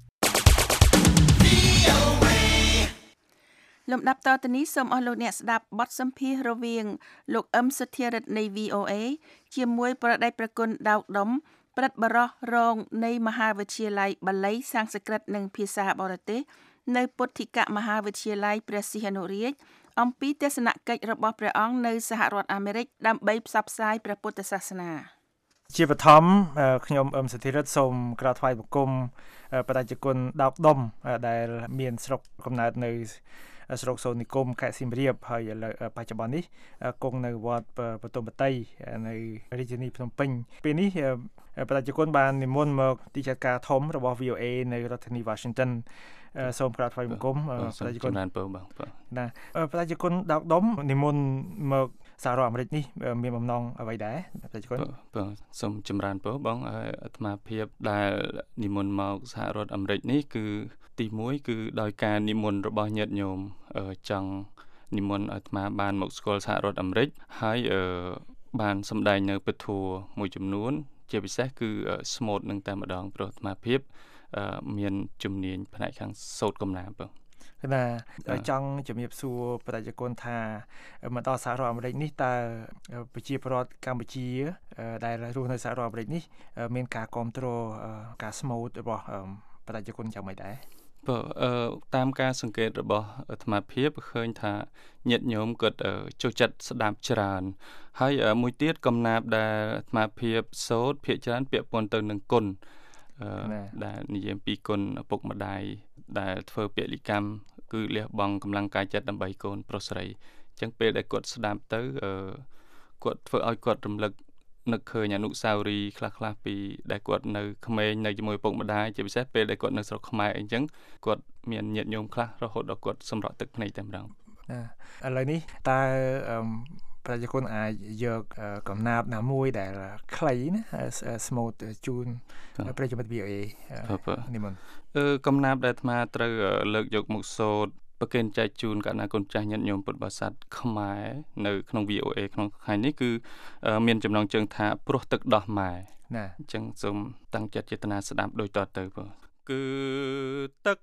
លំដាប់តទៅនេះសូមអស់លោកអ្នកស្ដាប់បទសម្ភាសន៍រវាងលោកអឹមសុធារិទ្ធនៃ VOA ជាមួយប្រដេចប្រគុណដោកដុំព្រឹទ្ធបរិះរងនៃមហាវិទ្យាល័យបាលីសំស្ក្រឹតនិងភាសាបរទេសនៅពុទ្ធិកមហាវិទ្យាល័យព្រះសីហនុរាជអំពីទស្សនកិច្ចរបស់ព្រះអង្គនៅសហរដ្ឋអាមេរិកដើម្បីផ្សព្វផ្សាយព្រះពុទ្ធសាសនាជាបឋមខ្ញុំអឹមសុធារិទ្ធសូមក្រាបថ្វាយបង្គំបដិជគុណដោកដុំដែលមានស្រុកកំណើតនៅស្រុកសូននិគមខេត្តសៀមរាបហើយឥឡូវបច្ចុប្បន្ននេះគង់នៅវត្តបទុមបតីនៅរាជធានីភ្នំពេញពេលនេះបដិជគុណបាននិមន្តមកទីចាត់ការធំរបស់ VOA នៅរដ្ឋធានី Washington សូមក្រាបថ្វាយបង្គំបដិជគុណណាបដិជគុណដោកដុំនិមន្តមកសហរដ្ឋអាមេរិកនេះមានបំណងអ្វីដែរបដិជគុណសូមចម្រើនពរបងអាត្មាភាពដែលនិមន្តមកសហរដ្ឋអាមេរិកនេះគឺទី1គឺដោយការនិមន្តរបស់ញាតិញោមចង់និមន្តអាត្មាបានមកស្គាល់សហរដ្ឋអាមេរិកហើយបានសម្ដែងនៅពធមួយចំនួនជាពិសេសគឺស្មូតនឹងតែម្ដងព្រោះអាត្មាភាពមានជំនាញផ្នែកខាងសូត្រកំណាព្យណាចង់ជំរាបសួរបដិជគុណថាមកដល់សហរដ្ឋអាមេរិកនេះតើប្រជាពលរដ្ឋកម្ពុជាដែលរស់នៅសហរដ្ឋអាមេរិកនេះមានការគាំទ្រការស្មូតរបស់បដិជគុណយ៉ាងម៉េចដែរតាមការសង្កេតរបស់អាត្មាភាពឃើញថាញាតិញោមគាត់ចូលចិត្តស្ដាប់ច្រើនហើយមួយទៀតកំណាព្យដែលអាត្មាភាពសូត្រភាគច្រើនពាក់ព័ន្ធទៅនឹងគុណដែលនិយាយពីគុណឪពុកម្ដាយដែលធ្វើពលិកម្មគឺលះបង់កម្លាំងកាយចិត្តដើម្បីកូនប្រុសស្រីអញ្ចឹងពេលដែលគាត់ស្ដាប់ទៅគាត់ធ្វើឲ្យគាត់រំលឹកនឹកឃើញអនុស្សាវរីយ៍ខ្លះៗពីដែលគាត់នៅក្មេងនៅជាមួយឪពុកម្ដាយជាពិសេសពេលដែលគាត់នៅស្រុកខ្មែរអីចឹងគាត់មានញាតិញោមខ្លះរហូតដល់គាត់សម្រក់ទឹកភ្នែកតែម្ដងឥឡូវនេះតើប្រជាជនអាចយកកំណាព្យណាមួយដែលខ្លីណាស្មូតជូនប្រជាមិត្ត VOA និមន្តកំណាព្យដែលអាត្មាត្រូវលើកយកមកសូត្រប្រគេនចែកជូនកណ្ណាកូនចាស់ញាតិញោមពុទ្ធបរិស័ទខ្មែរនៅក្នុង VOA ក្នុងថ្ងៃនេះគឺមានចំណងជើងថាព្រោះទឹកដោះម៉ែណាអញ្ចឹងសូមតាំងចិត្តចេតនាស្ដាប់ដូចតទៅបងគឺទឹក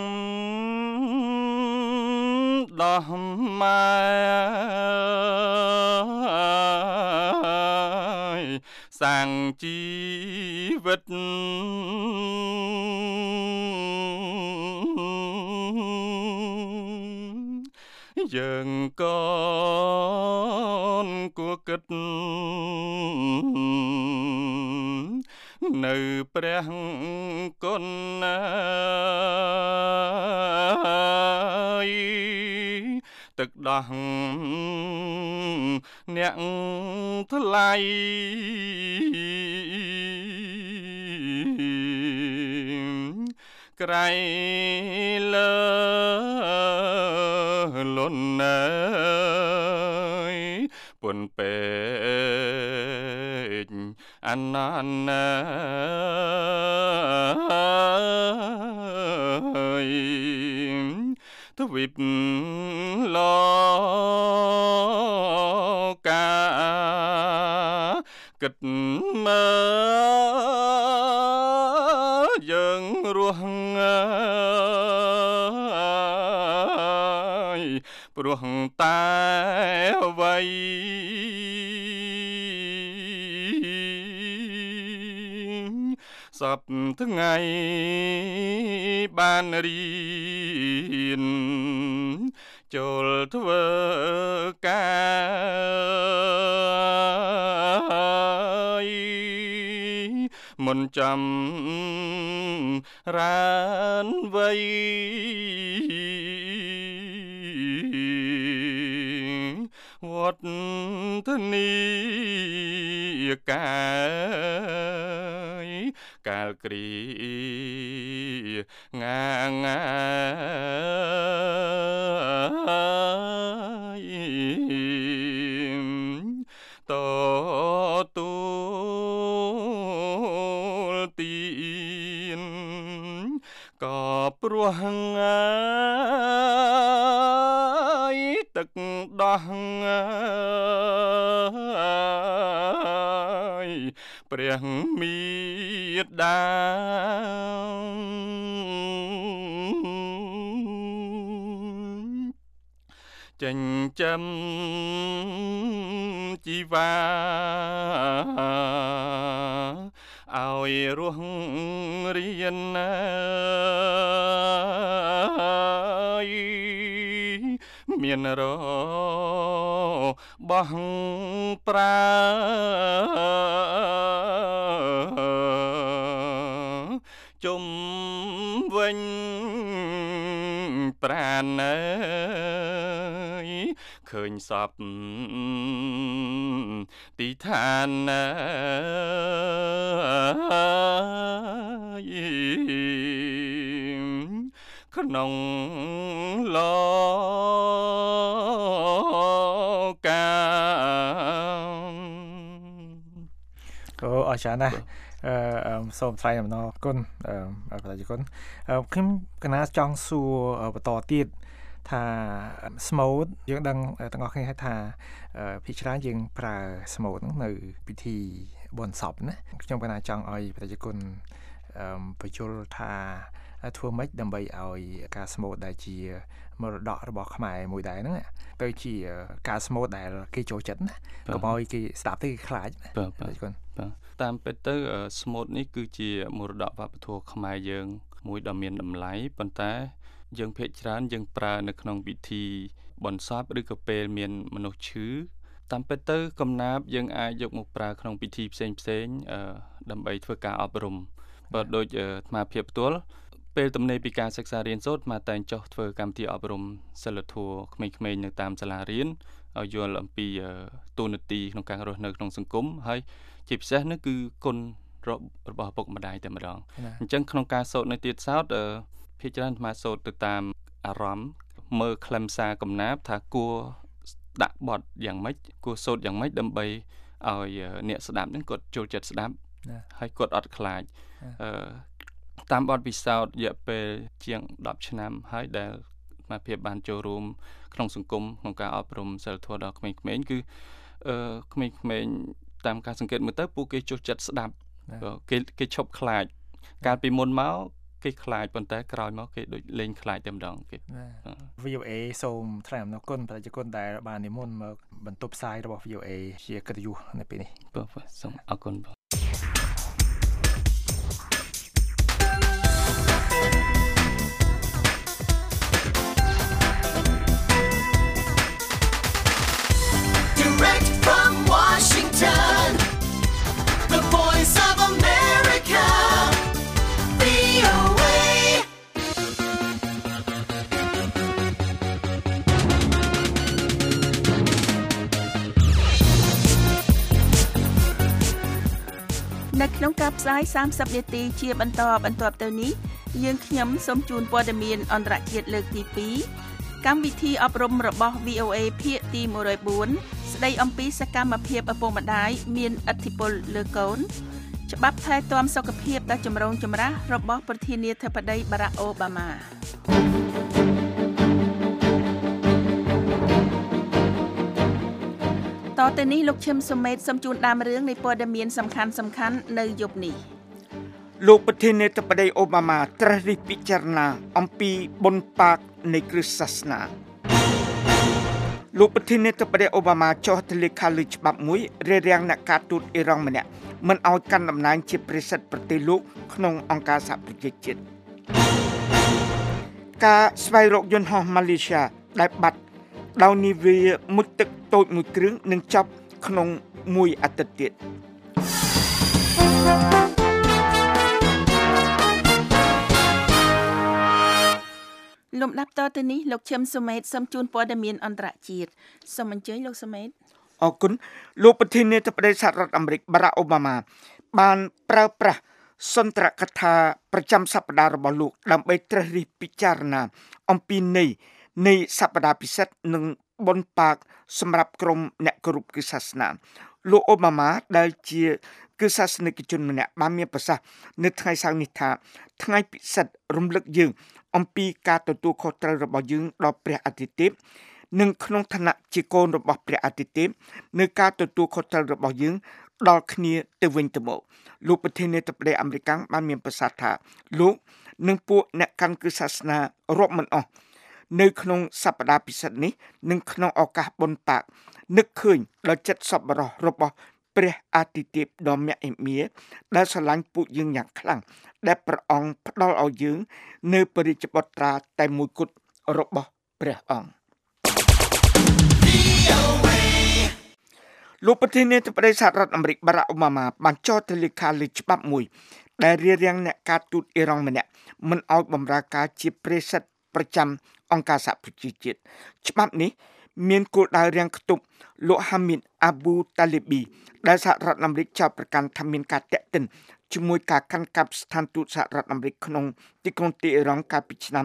ដោះម៉ែសាងជីវិតយើងក៏គួរគិតនៅព្រះគុណណាយទឹកដោះអ្នកថ្លៃក្រៃលើលន់ណើយពុនពេកអណានណាយទ្វីបលោកកាគិតមើលយើងរស់ព្រោះតែអ្វីសពថ្ងៃបានរៀនចូលធ្វើការមុនចាំរានវ័យវត្តនីកាលគ្រីងាតទួលទីនក៏ព្រោះទឹកដោះព្រះមេដាចិញ្ចឹមជីវាឲ្យរស់រៀនមានរបស់ប្រើជុំវិញប្រាណឃើញសពទីឋានក្នុងលោកកាអរចាណាស់សូមថ្លែងអំណរគុណប្រជាជនខ្ញុំកណាចង់សួរបន្តទៀតថាស្មូតយើងដឹងទាំងអស់គ្នាថាភាគច្រើនយើងប្រើស្មូតនៅពិធីបុណ្យសពណាខ្ញុំកណាចង់ឲ្យប្រជាជនបញ្យល់ថាធ្វើម៉េចដើម្បីឲ្យការស្មូតដែលជាមរតករបស់ខ្មែរមួយដែរហ្នឹងទៅជាការស្មូតដែលគេចូលចិត្តណាកុំឲ្យគេស្ដាប់ទៅគេខ្លាចប្រជាជនតាមពិតទៅស្មូតនេះគឺជាមរតកវប្បធម៌ខ្មែរយើងមួយដ៏មានតម្លៃប៉ុន្តែយើងភាគច្រើនយើងប្រើនៅក្នុងពិធីបុណ្យសពឬក៏ពេលមានមនុស្សឈឺតាមពិតទៅកំណាព្យយើងអាចយកមកប្រើក្នុងពិធីផ្សេងដើម្បីធ្វើការអប់រំបើដូចអាត្មាភាពផ្ទាល់ពេលទំនេរពីការសិក្សារៀនសូត្រមកតែងចុះធ្វើកម្មវិធីអប់រំសិលធម៌ក្មេងៗនៅតាមសាលារៀនឲ្យយល់អំពីតួនាទីក្នុងការរស់នៅក្នុងសង្គមហើយជាពិសេសនោះគឺគុណរបស់ឪពុកម្ដាយតែម្ដងអញ្ចឹងក្នុងការសូត្រនៅទៀតសោតភាគច្រើនអាត្មាសូត្រទៅតាមអារម្មណ៍មើលខ្លឹមសារកំណាព្យថាគួរដាក់បទយ៉ាងម៉េចគួរសូត្រយ៉ាងម៉េចដើម្បីឲ្យអ្នកស្ដាប់នឹងគាត់ចូលចិត្តស្ដាប់ហើយគាត់អត់ខ្លាចតាមបទពិសោធន៍រយៈពេលជាង10ឆ្នាំហើយដែលអាភិបបានចូលរួមក្នុងសង្គមក្នុងការអប់រំសិលធម៌ដល់ក្មេងៗគឺក្មេងៗតាមការសង្កេតមើលទៅពួកគេចូលចិត្តស្ដាប់គេឈប់ខ្លាចកាលពីមុនមកគេខ្លាចប៉ុន្តែក្រោយមកគេដូចលេងខ្លាចតែម្ដងគេ VOA សូមថ្លែងអំណរគុណប្រជាជនដែលបាននិមន្តមកបន្ទប់ផ្សាយរបស់ VOA ជាកិត្តិយសនៅពេលនេះបាទសូមអរគុណក្នុងការផ្សាយ30នាទីជាបន្តបន្ទាប់ទៅនេះយើងខ្ញុំសូមជូនព័ត៌មានអន្តរជាតិលើកទី2កម្មវិធីអប់រំរបស់ VOA ភាគទី104ស្ដីអំពីសកម្មភាពឪពុកម្ដាយមានឥទ្ធិពលលើកូនច្បាប់ថែទាំសុខភាពដ៏ចម្រូងចម្រាសរបស់ប្រធានាធិបតីបារ៉ាក់អូបាម៉ាតទៅនេះលោកឈឹមសុមេតសូមជូនដើមរឿងនៃព័ត៌មានសំខាន់ៗនៅយប់នេះលោកប្រធានាធិបតីអូបាម៉ាត្រាស់រិះពិចារណាអំពីបុណ្យប៉ាកនៃគ្រិស្តសាសនាលោកប្រធានាធិបតីអូបាម៉ាចុះទៅលេខាលើច្បាប់មួយរារាំងអ្នកការទូតអ៊ីរ៉ង់ម្នាក់មិនឲ្យកាន់តំណែងជាប្រធានប្រទេសលោកក្នុងអង្គការសហប្រជាជាតិការស្វែងរកយន្តហោះម៉ាឡេស៊ីដែលបាត់ដោយនាវាមុជទឹកតូចមួយគ្រឿងនឹងចប់ក្នុងមួយអាទិត្យទៀតលំដាប់តទៅនេះលោកឈឹមសុមេតសូមជូនព័ត៌មានអន្តរជាតិសូមអញ្ជើញលោកសុមេតអរគុណលោកប្រធានាធិបតីសហរដ្ឋអាមេរិកបារ៉ាក់អូបាម៉ាបានប្រើប្រាស់សន្ទរកថាប្រចាំសប្តាហ៍របស់លោកដើម្បីត្រិះរិះពិចារណាអំពីនៃសប្តាហ៍ពិសេសនិងបុណ្យប៉ាកសម្រាប់ក្រុមអ្នកគោរពគ្រឹះសាសនាលោកអូបាម៉ាដែលជាគ្រឹះសាសនិកជនម្នាក់បានមានប្រសាសន៍នៅថ្ងៃសៅរ៍នេះថាថ្ងៃពិសិដ្ឋរំលឹកយើងអំពីការទទួលខុសត្រូវរបស់យើងដល់ព្រះអាទិទេពនិងក្នុងឋានៈជាកូនរបស់ព្រះអាទិទេពនៅការទទួលខុសត្រូវរបស់យើងដល់គ្នាទៅវិញទៅមកលោកប្រធានាធិបតីអាមេរិកបានមានប្រសាសន៍ថាលោកនិងពួកអ្នកកាន់គ្រឹះសាសនារាប់មិនអស់នៅក្នុងសប្តាហ៍ពិសិដ្ឋនេះនិងក្នុងឱកាសបុណ្យប៉ាកនឹកឃើញដល់ចិត្តសប្បុរសរបស់ព្រះអាទិទេពដ៏មហិមាដែលស្រឡាញ់ពួកយើងយ៉ាងខ្លាំងដែលព្រះអង្គផ្ដល់ឲ្យយើងនៅបរិជ្ជបុត្រាតែមួយគត់របស់ព្រះអង្គលោកប្រធានាធិបតីសហរដ្ឋអាមេរិកបារ៉ាក់អូបាម៉ាបានចុះទៅលេខាលើច្បាប់មួយដែលរារាំងអ្នកការទូតអ៊ីរ៉ង់ម្នាក់មិនឲ្យបម្រើការជាប្រេសិតប្រចាំអង្គការសហប្រជាជាតិច្បាប់នេះមានគោលដៅរាំងខ្ទប់លោកហាមីតអាប៊ូតាលីប៊ីដែលសហរដ្ឋអាមេរិកចោទប្រកាន់ថាមានការតាក់ទិនជាមួយការកាន់កាប់ស្ថានទូតសហរដ្ឋអាមេរិកក្នុងទីក្រុងទីអ៊ីរ៉ង់កាលពីឆ្នាំ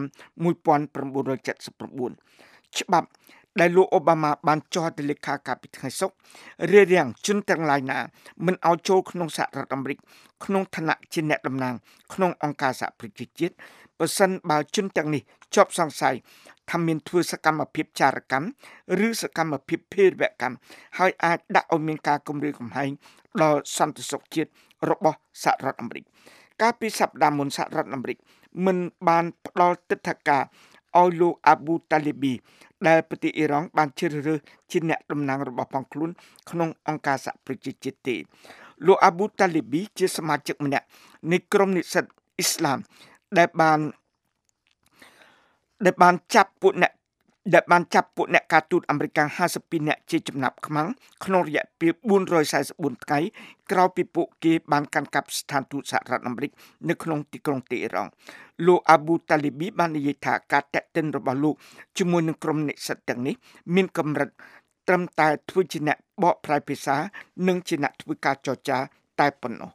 1979ច្បាប់ដែលលោកអូបាម៉ាបានចុះទៅលេខាកាលពីថ្ងៃសុក្ររារាំងជនទាំងឡាយណាមិនឲ្យចូលក្នុងសហរដ្ឋអាមេរិកក្នុងឋានៈជាអ្នកតំណាងក្នុងអង្គការសហប្រជាជាតិបើសិនបើជនទាំងនេះជាប់សង្ស័យថាមានធ្វើសកម្មភាពចារកម្មឬសកម្មភាពភេរវកម្មហើយអាចដាក់ឲ្យមានការគំរាមកំហែងដល់សន្តិសុខជាតិរបស់សហរដ្ឋអាមេរិកកាលពីសប្តាហ៍មុនសហរដ្ឋអាមេរិកមិនបានផ្ដល់ទិដ្ឋាការឲ្យលោកអាប៊ូតាលីប៊ីដែលប្រទេសអ៊ីរ៉ង់បានជ្រើសរើសជាអ្នកតំណាងរបស់ផងខ្លួនក្នុងអង្គការសហប្រជាជាតិទេលោកអាប៊ូតាលីប៊ីជាសមាជិកម្នាក់នៃក្រុមនិស្សិតអ៊ីស្លាមដែលបានចាប់ពួកអ្នកការទូតអាមេរិក52នាក់ជាចំណាប់ខ្មាំងក្នុងរយៈពេល444ថ្ងៃក្រោយពីពួកគេបានកាន់កាប់ស្ថានទូតសហរដ្ឋអាមេរិកនៅក្នុងទីក្រុងទីអ៊ីរ៉ង់លោកអាប៊ូតាលីប៊ីបាននិយាយថាការតាក់ទិនរបស់លោកជាមួយនឹងក្រុមនិស្សិតទាំងនេះមានកម្រិតត្រឹមតែធ្វើជាអ្នកបកប្រែភាសានិងជាអ្នកធ្វើការចរចាតែប៉ុណ្ណោះ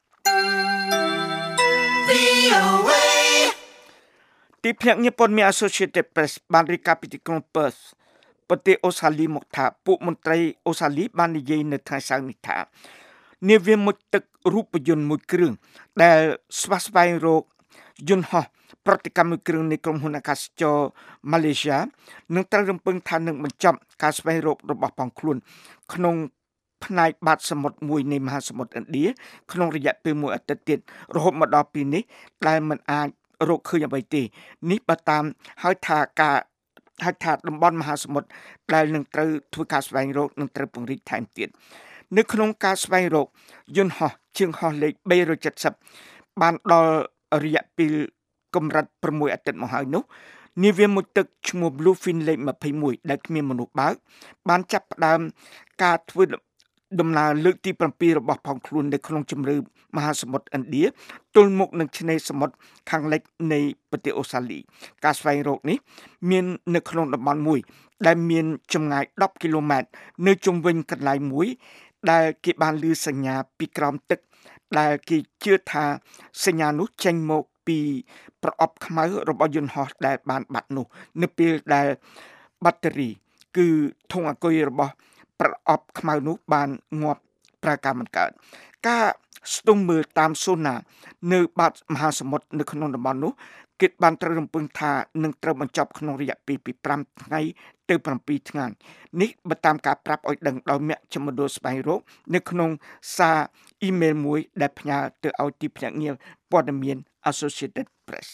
ទីភ្នាក់ងារព័ត៌មាន Associated Press បានរាយការណ៍ពីទីក្រុង Perth ប្រទេសអូស្ត្រាលីមកថាពួកមន្ត្រីអូស្ត្រាលីបាននិយាយនៅថ្ងៃសៅរ៍នេះថានាវាមុជទឹករូបយន្តមួយគ្រឿងដែលស្វែងរកយន្តហោះប្រតិកម្មមួយគ្រឿងនៃក្រុមហ៊ុនអាកាសចរម៉ាឡេស៊ីនឹងត្រូវរំពឹងថានឹងបញ្ចប់ការស្វែងរករបស់ផងខ្លួនក្នុងផ្នែកបាតសមុទ្រមួយនៃមហាសមុទ្រឥណ្ឌាក្នុងរយៈពេលមួយអាទិត្យទៀតរហូតមកដល់ពេលនេះដែលមិនអាចរកឃើញអ្វីទេនេះបើតាមហៅថាតំបន់មហាសមុទ្រដែលនឹងត្រូវធ្វើការស្វែងរកនឹងត្រូវពង្រីកថែមទៀតនៅក្នុងការស្វែងរកយន្តហោះជើងហោះលេខ370បានដល់រយៈពេលកម្រិត6អាទិត្យមកហើយនោះនាវាមុជទឹកឈ្មោះ Bluefin លេខ21ដែលគ្មានមនុស្សបើកបានចាប់ផ្ដើមការធ្វើដំណើរលើកទី7របស់ផងខ្លួននៅក្នុងជម្រៅមហាសមុទ្រឥណ្ឌាទល់មុខនឹងឆ្នេរសមុទ្រខាងលិចនៃប្រទេសអូស្ត្រាលីការស្វែងរកនេះមាននៅក្នុងតំបន់មួយដែលមានចម្ងាយ10គីឡូម៉ែត្រនៅជុំវិញកន្លែងមួយដែលគេបានលើសញ្ញាពីក្រោមទឹកដែលគេជឿថាសញ្ញានោះចេញមកពីប្រអប់ខ្មៅរបស់យន្តហោះដែលបានបាត់នោះនៅពេលដែលបាក់តេរីគឺធុងអាគុយរបស់ប្រអប់ខ្មៅនោះបានងាប់ប្រើការមិនកើតការស្ទង់មើលតាមសូណានៅបាតមហាសមុទ្រនៅក្នុងតំបន់នោះគេបានត្រូវរំពឹងថានឹងត្រូវបញ្ចប់ក្នុងរយៈពេលពី5ថ្ងៃទៅ7ថ្ងៃនេះបើតាមការប្រាប់ឲ្យដឹងដោយមជ្ឈមណ្ឌលស្វែងរកនៅក្នុងសារអ៊ីមែលមួយដែលផ្ញើទៅឲ្យទីភ្នាក់ងារព័ត៌មាន Associated Press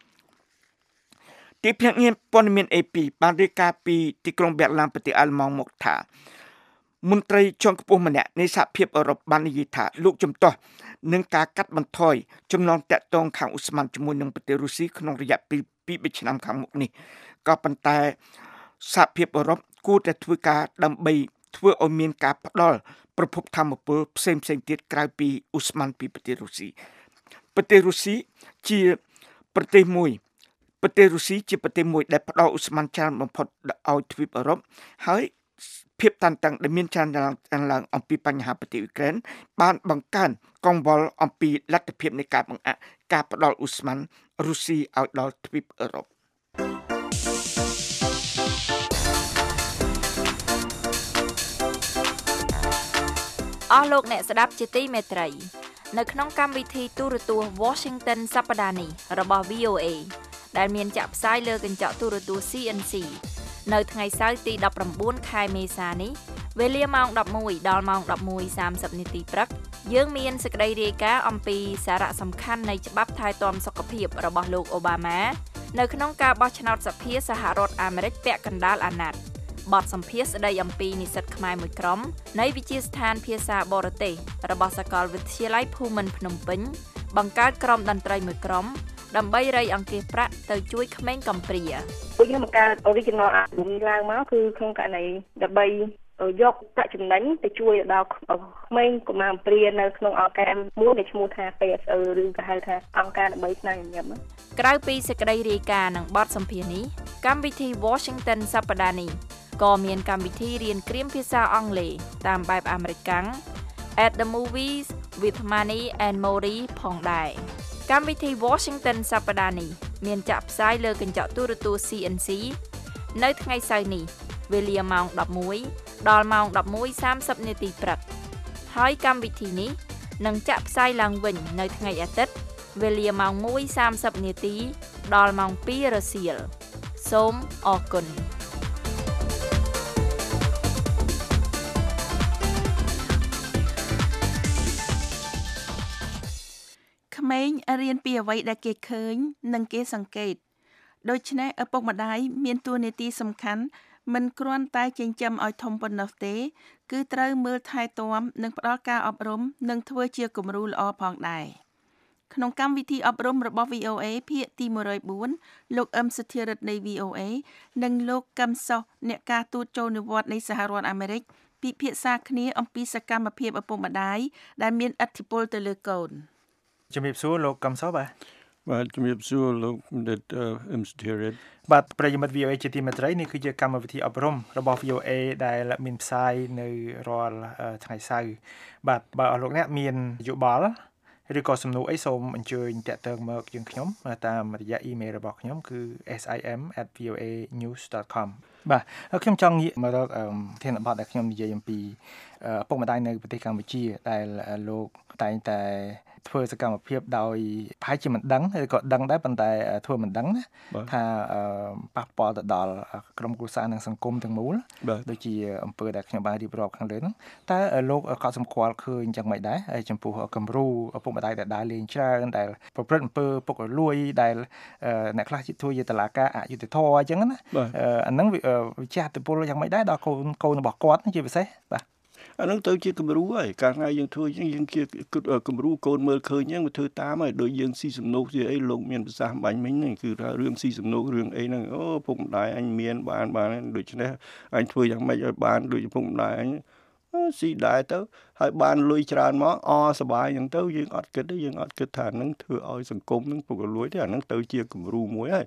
ទីភ្នាក់ងារព័ត៌មាន AP បានរាយការណ៍ពីទីក្រុងប៊ែរឡានប្រទេសអាល្លឺម៉ង់មកថាមន្ត្រីជាន់ខ្ពស់ម្នាក់នៃសហភាពអឺរ៉ុបបាននិយាយថាលោកជំទាស់នឹងការកាត់បន្ថយចំណងតាក់ទងខាងឧស្ម័នជាមួយនឹងប្រទេសរុស្ស៊ីក្នុងរយៈពេល2ឆ្នាំខាងមុខនេះក៏ប៉ុន្តែសហភាពអឺរ៉ុបគួរតែធ្វើការដើម្បីធ្វើឲ្យមានការផ្ដល់ប្រភពថាមពលផ្សេងៗទៀតក្រៅពីឧស្ម័នពីប្រទេសរុស្ស៊ីប្រទេសរុស្ស៊ីជាប្រទេសមួយដែលផ្ដល់ឧស្ម័នច្រើនបំផុតឲ្យទ្វីបអឺរ៉ុបហើយភាពតានតឹងដែលមានច្រើនឡើងអំពីបញ្ហាប្រទេសអ៊ុក្រែនបានបង្កើនកង្វល់អំពីលទ្ធភាពនៃការបង្អាក់ការផ្ដល់ឧស្ម័នរុស្ស៊ីឲ្យដល់ទ្វីបអឺរ៉ុបអស់លោកអ្នកស្ដាប់ជាទីមេត្រីនៅក្នុងកម្មវិធីទូរទស្សន៍ Washington សប្តាហ៍នេះរបស់ VOA ដែលមានចាក់ផ្សាយលើកញ្ចក់ទូរទស្សន៍ CNC នៅថ្ងៃសៅរ៍ទី19ខែមេសានេះវេលាម៉ោង11ដល់ម៉ោង 11:30 នាទីព្រឹកយើងមានសេចក្តីរាយការណ៍អំពីសារៈសំខាន់នៃច្បាប់ថែទាំសុខភាពរបស់លោកអូបាម៉ានៅក្នុងការបោះឆ្នោតសភាសហរដ្ឋអាមេរិកពាក់កណ្ដាលអាណត្តិបទសម្ភាសន៍ស្ដីអំពីនិស្សិតខ្មែរមួយក្រុមនៃវិទ្យាស្ថានភាសាបរទេសរបស់សាកលវិទ្យាល័យភូមិន្ទភ្នំពេញបង្កើតក្រុមតន្ត្រីមួយក្រុមដើម្បីរៃអង្គាសប្រាក់ទៅជួយក្មេងកំព្រាពួកខ្ញុំបង្កើត original album ឡើងមកគឺក្នុងករណីដើម្បីយកប្រាក់ចំណេញទៅជួយដល់ក្មេងកុមារកំព្រានៅក្នុងអង្គការមួយដែលឈ្មោះថា PSO ឬក៏ហៅថាអង្គការដើម្បីស្នើញញឹមក្រៅពីសេចក្តីរាយការណ៍និងបទសម្ភាសន៍នេះកម្មវិធី Washington សប្តាហ៍នេះក៏មានកម្មវិធីរៀនក្រៀមភាសាអង់គ្លេសតាមបែបអាមេរិកាំង At the Movies with Manny and Mori ផងដែរកម្មវិធី Washington សប្តាហ៍នេះមានចាក់ផ្សាយលើកញ្ចក់ទូរទស្សន៍ CNC នៅថ្ងៃសៅរ៍នេះវេលាម៉ោង11ដល់ម៉ោង 11:30 នាទីព្រឹកហើយកម្មវិធីនេះនឹងចាក់ផ្សាយឡើងវិញនៅថ្ងៃអាទិត្យវេលាម៉ោង 1:30 នាទីដល់ម៉ោង 2 រសៀលសូមអរគុណក្មេងរៀនពីអ្វីដែលគេឃើញនិងគេសង្កេតដូច្នេះឪពុកម្ដាយមានតួនាទីសំខាន់មិនគ្រាន់តែចិញ្ចឹមឲ្យធំប៉ុណ្ណោះទេគឺត្រូវមើលថែទាំនិងផ្ដល់ការអប់រំនិងធ្វើជាគំរូល្អផងដែរក្នុងកម្មវិធីអប់រំរបស់ VOA ភាគទី104លោកអឹមសុធារិទ្ធនៃ VOA និងលោកកឹមសុសអ្នកការទូតចូលនិវត្តន៍នៃសហរដ្ឋអាមេរិកពិភាក្សាគ្នាអំពីសកម្មភាពឪពុកម្ដាយដែលមានឥទ្ធិពលទៅលើកូនជំរាបសួរលោកកឹមសុសបាទជំរាបសួរលោកអឹមសុធារិទ្ធបាទប្រិយមិត្ត VOA ជាទីមេត្រីនេះគឺជាកម្មវិធីអប់រំរបស់ VOA ដែលមានផ្សាយនៅរាល់ថ្ងៃសៅរ៍បាទបើអស់លោកអ្នកមានយោបល់ឬក៏សំណួរអីសូមអញ្ជើញតាក់ទងមកយើងខ្ញុំតាមរយៈអ៊ីមែលរបស់ខ្ញុំគឺ sim@voanews.com បាទខ្ញុំចង់ងាកមករកធានបទដែលខ្ញុំនិយាយអំពីឪពុកម្ដាយនៅប្រទេសកម្ពុជាដែលលោកតែងតែធ្វើសកម្មភាពដោយប្រហែលជាមិនដឹងឬក៏ដឹងដែរប៉ុន្តែធ្វើមិនដឹងណាថាប៉ះពាល់ទៅដល់ក្រុមគ្រួសារនិងសង្គមទាំងមូលដូចជាអំពើដែលខ្ញុំបានរៀបរាប់ខាងលើហ្នឹងតើលោកក៏សម្គាល់ឃើញយ៉ាងម៉េចដែរចំពោះគំរូឪពុកម្ដាយដែលដើរលេងច្រើនដែលប្រព្រឹត្តអំពើពុករលួយដែលអ្នកខ្លះជាធ្វើជាតឡាការអយុត្តិធម៌អញ្ចឹងណាអាហ្នឹងវាជះឥទ្ធិពលយ៉ាងម៉េចដែរដល់កូនរបស់គាត់ជាពិសេសបាទអានឹងទៅជាគំរូហើយកាលណាយើងធ្វើអញ្ចឹងយើងជាគំរូកូនមើលឃើញអញ្ចឹងមកធ្វើតាមហើយដូចយើងស៊ីសំណូកជាអីលោកមានប្រសាសន៍បាញ់មិញហ្នឹងគឺថារឿងស៊ីសំណូករឿងអីហ្នឹងអូពុកម្ដាយអញមានបានដូច្នេះអញធ្វើយ៉ាងម៉េចឲ្យបានដូចពុកម្ដាយអញស៊ីដែរទៅហើយបានលុយច្រើនមកសប្បាយអញ្ចឹងទៅយើងអត់គិតថាហ្នឹងធ្វើឲ្យសង្គមហ្នឹងពុករលួយទេអាហ្នឹងទៅជាគំរូមួយហើយ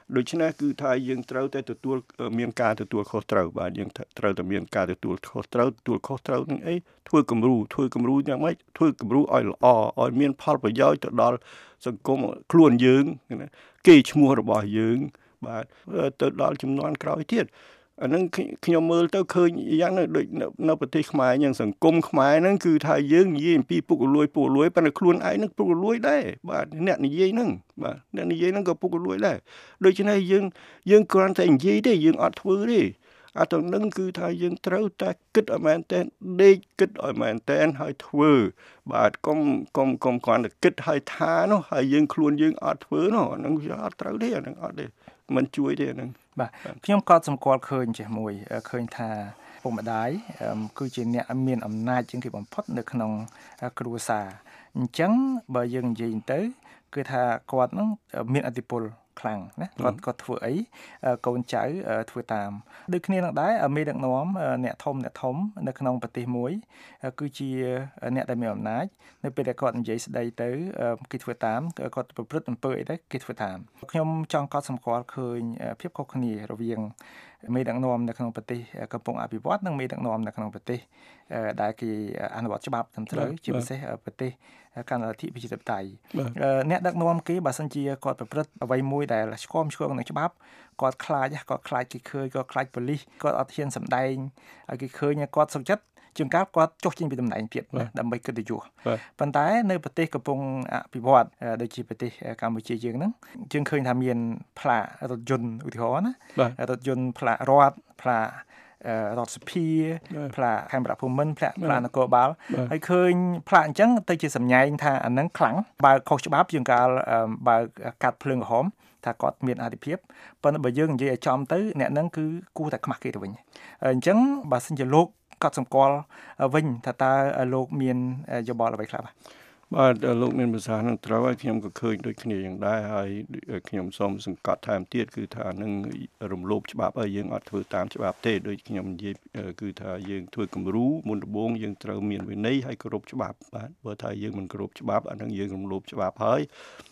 ដូច្នេះគឺថាយើងត្រូវតែទទួលមានការទទួលខុសត្រូវបាទយើងត្រូវតែមានការទទួលខុសត្រូវនឹងអីធ្វើគំរូយ៉ាងម៉េចធ្វើគំរូឲ្យល្អឲ្យមានផលប្រយោជន៍ទៅដល់សង្គមខ្លួនយើងគេឈ្មោះរបស់យើងបាទទៅដល់ជំនាន់ក្រោយទៀតអានឹងខ្ញុំមើលទៅឃើញយ៉ាងដូចនៅប្រទេសខ្មែរយ៉ាងសង្គមខ្មែរហ្នឹងគឺថាយើងនិយាយអំពីពុករលួយប៉ុន្តែខ្លួនឯងនឹងពុករលួយដែរបាទអ្នកនិយាយហ្នឹងបាទអ្នកនិយាយហ្នឹងក៏ពុករលួយដែរដូច្នេះយើងគ្រាន់តែនិយាយទេយើងអត់ធ្វើទេអាទៅនឹងគឺថាយើងត្រូវតែគិតឲ្យមែនតែនដេកគិតឲ្យមែនតែនហើយធ្វើបាទកុំគ្រាន់តែគិតឲ្យថានោះហើយយើងខ្លួនយើងអត់ធ្វើនោះអានឹងវាអត់ត្រូវទេអានឹងអត់ទេមិនជួយទេអានឹងបាទខ្ញុំក៏សម្គាល់ឃើញចេះមួយឃើញថាពុកម្ដាយគឺជាអ្នកមានអំណាចជាងគេបំផុតនៅក្នុងគ្រួសារអញ្ចឹងបើយើងនិយាយទៅគឺថាគាត់នឹងមានឥទ្ធិពលខ្លាំងណាគាត់ធ្វើអីកូនចៅធ្វើតាមដូចគ្នានឹងដែរមេដឹកនាំអ្នកធំនៅក្នុងប្រទេសមួយគឺជាអ្នកដែលមានអំណាចនៅពេលដែលគាត់និយាយស្ដីទៅគេធ្វើតាមគាត់ប្រព្រឹត្តអំពើអីទៅគេធ្វើតាមខ្ញុំចង់កត់សម្គាល់ឃើញភាពខុសគ្នារវាងមេដឹកនាំនៅក្នុងប្រទេសកំពុងអភិវឌ្ឍនិងមេដឹកនាំនៅក្នុងប្រទេសដែលគេអនុវត្តច្បាប់ត្រឹមត្រូវជាពិសេសប្រទេសកាន់លទ្ធិប្រជាធិបតេយ្យអ្នកដឹកនាំគេបើសិនជាគាត់ប្រព្រឹត្តអ្វីមួយដែលឆ្គងនឹងច្បាប់គាត់ខ្លាចគេឃើញគាត់ខ្លាចប៉ូលីសគាត់អត់ហ៊ានសម្ដែងឲ្យគេឃើញគាត់សុខចិត្តជាងកាលគាត់ចុះចេញពីតំណែងទៀតដើម្បីកិត្តិយសប៉ុន្តែនៅប្រទេសកំពុងអភិវឌ្ឍដូចជាប្រទេសកម្ពុជាយើងហ្នឹងយើងឃើញថាមានផ្លាករថយន្តឧទាហរណ៍ណារថយន្តផ្លាករដ្ឋផ្លាករដ្ឋសភាផ្លាកខេមរៈភូមិន្ទផ្លាកនគរបាលហើយឃើញផ្លាកអញ្ចឹងទៅជាសម្ញែងថាអាហ្នឹងខ្លាំងបើខុសច្បាប់ជាងកាលបើកាត់ភ្លើងក្រហមថាគាត់មានអធិភាពប៉ុន្តែបើយើងនិយាយឲ្យចំទៅអ្នកហ្នឹងគឺគួរតែខ្មាស់គេទៅវិញអញ្ចឹងបើសិនជាលោកកត់សម្គាល់វិញថាតើលោកមានយោបល់អ្វីខ្លះបាទលោកមានប្រសាសន៍នឹងត្រូវហើយខ្ញុំក៏ឃើញដូចគ្នាយ៉ាងដែរហើយខ្ញុំសូមសង្កត់ថែមទៀតគឺថានឹងរំលោភច្បាប់ហើយយើងអត់ធ្វើតាមច្បាប់ទេដូចខ្ញុំនិយាយគឺថាយើងធ្វើគំរូមុនដំបូងយើងត្រូវមានវិន័យហើយគោរពច្បាប់បាទបើថាយើងមិនគោរពច្បាប់អានឹងយើងរំលោភច្បាប់ហើយ